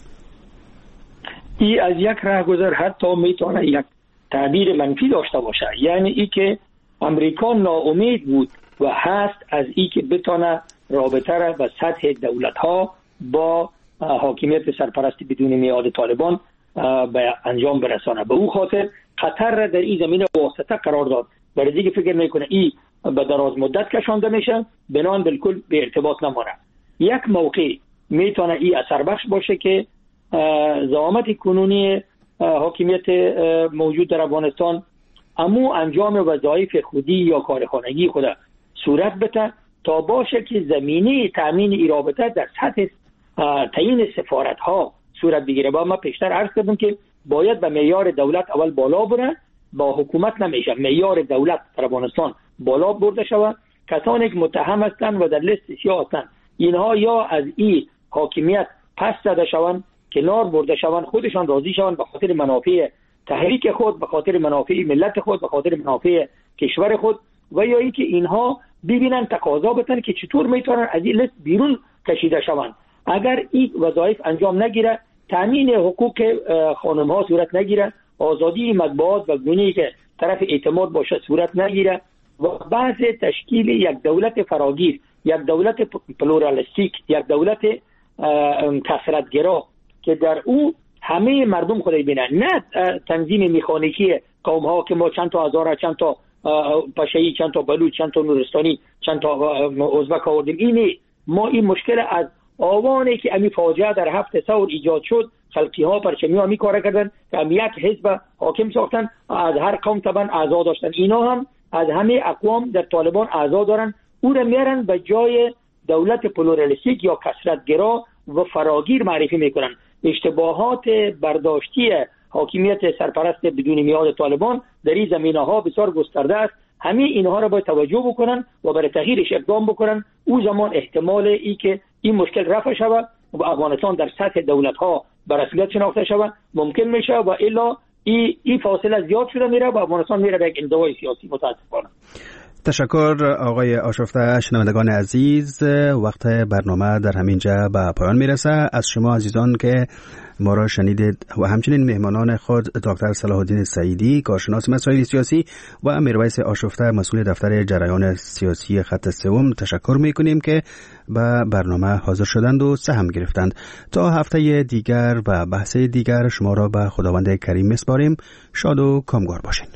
Speaker 21: ای از یک راهگذر حتی میتونه یک تعبیر منفی داشته باشه، یعنی ای که امریکا ناامید بود و هست از ای که بتونه رابطه را به سطح دولت ها با حاکمیت سرپرست بدون میعاد طالبان به انجام برسانه. به او خاطر قطر را در این زمینه واسطه قرار داد. برای دیگه فکر میکنه ای به دراز مدت کشانده میشه، بنان بالکل به ارتباط نمانه. یک موقع میتونه ای اثر بخش باشه که زعامت کنونی حاکمیت موجود در افغانستان امو انجام وظایف خودی یا کارخانگی خود صورت بده تا باشه که زمینه تامین ای رابطه در سطح تعیین سفارت ها صورت بگیره. با ما پیشتر عرض کردم که باید به معیار دولت اول بالا بره، با حکومت نمیشه. معیار دولت در افغانستان بالا برده شود. کسانی که متهم هستند و در لیست سیاه هستند اینها یا از این حاکمیت پس زده شوند، کنار برده شوند، خودشان راضی شوند به خاطر منافع تحریک خود، به خاطر منافع ملت خود، به خاطر منافع کشور خود، و یا اینکه اینها ببینن تقاضا بتن که چطور میتونن از این لیست بیرون کشیده شوند. اگر این وظایف انجام نگیره، تامین حقوق خانم ها صورت نگیره، آزادی مطبوعات و گونه‌ای که طرف اعتماد باشه صورت نگیره و بعض تشکیل یک دولت فراگیر، یک دولت پلورالیستیک، یک دولت کثرت‌گرا که در او همه مردم خود ببینن، نه تنظیم مکانیکی قوم ها که ما چند تا هزار، چند تا پشایی، چند تا بلوچ، چند تا نورستانی، چند تا ازبک آوردیم. اینه ما این مشکل از آوانی که امی فاجعه در هفت ثور ایجاد شد، خلقی ها پرچمی ها می کار کردن که امی یک حزب حاکم ساختن، از هر قوم طبعا اعضا داشتن. اینا هم از همه اقوام در طالبان اعضا دارن، او را میارن به جای دولت پلورالیستیک یا کثرت‌گرا و فراگیر معرفی میکنن. اشتباهات برداشتی حاکمیت سرپرست بدون میعاد طالبان در این زمینه‌ها بسیار گسترده است. همه اینها را باید توجه بکنن و برای تغییرش اقدام بکنن. او زمان احتمال ای که این مشکل رفع شود و افغانستان در سطح دولت‌ها به رسمیت شناخته شود ممکن میشه، و الا این ای فاصله زیاد شده میره و افغانستان میره به یک انزوای سیاسی. متاسفانه.
Speaker 5: تشکر آقای آشفته. شنوندگان عزیز، وقت برنامه در همین جا به پایان میرسه. از شما عزیزان که ما را شنیدید و همچنین مهمانان خود دکتر صلاح الدین سعیدی، کارشناس مسائل سیاسی، و میرویس آشفته، مسئول دفتر جریان سیاسی خط سوم، تشکر میکنیم که به برنامه حاضر شدند و سهم گرفتند. تا هفته دیگر و بحث دیگر شما را به خداوند کریم میسپاریم. شاد و کامگار باشین.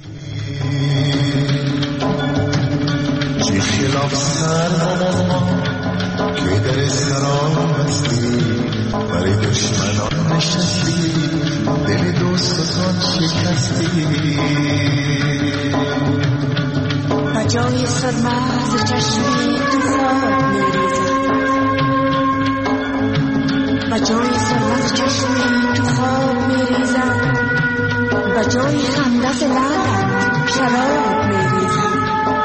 Speaker 6: خلاف سرما که در سرام هستی، برای دشمنان نشستی، دل دوستان شکستی.
Speaker 22: و جای سرمز چشمی تو خواب میریزد، و جای سرمز چشمی تو خواب میریزد، و جای خندت لبت شراب میریزد.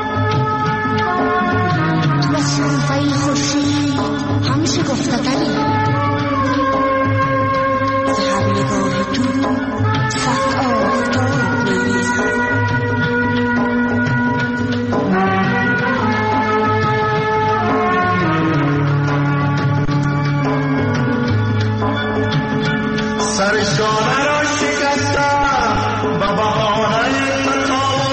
Speaker 22: شنفه خوشی هم شگفتگری، زهر نگاه تو صد آفتاب میریزد.
Speaker 6: سر شانه را شکستم به بهانه خطا،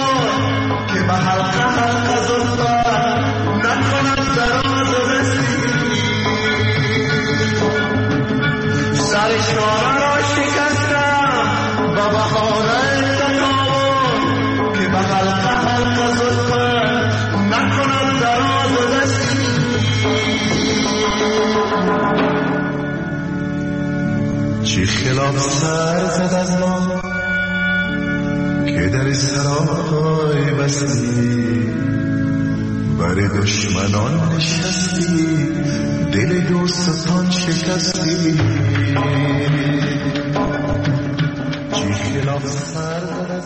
Speaker 6: خلاف سر زد از ما که در سرای بستی، بر دشمنان نشستی، دل دوستان شکستی. چی خلاف سر زد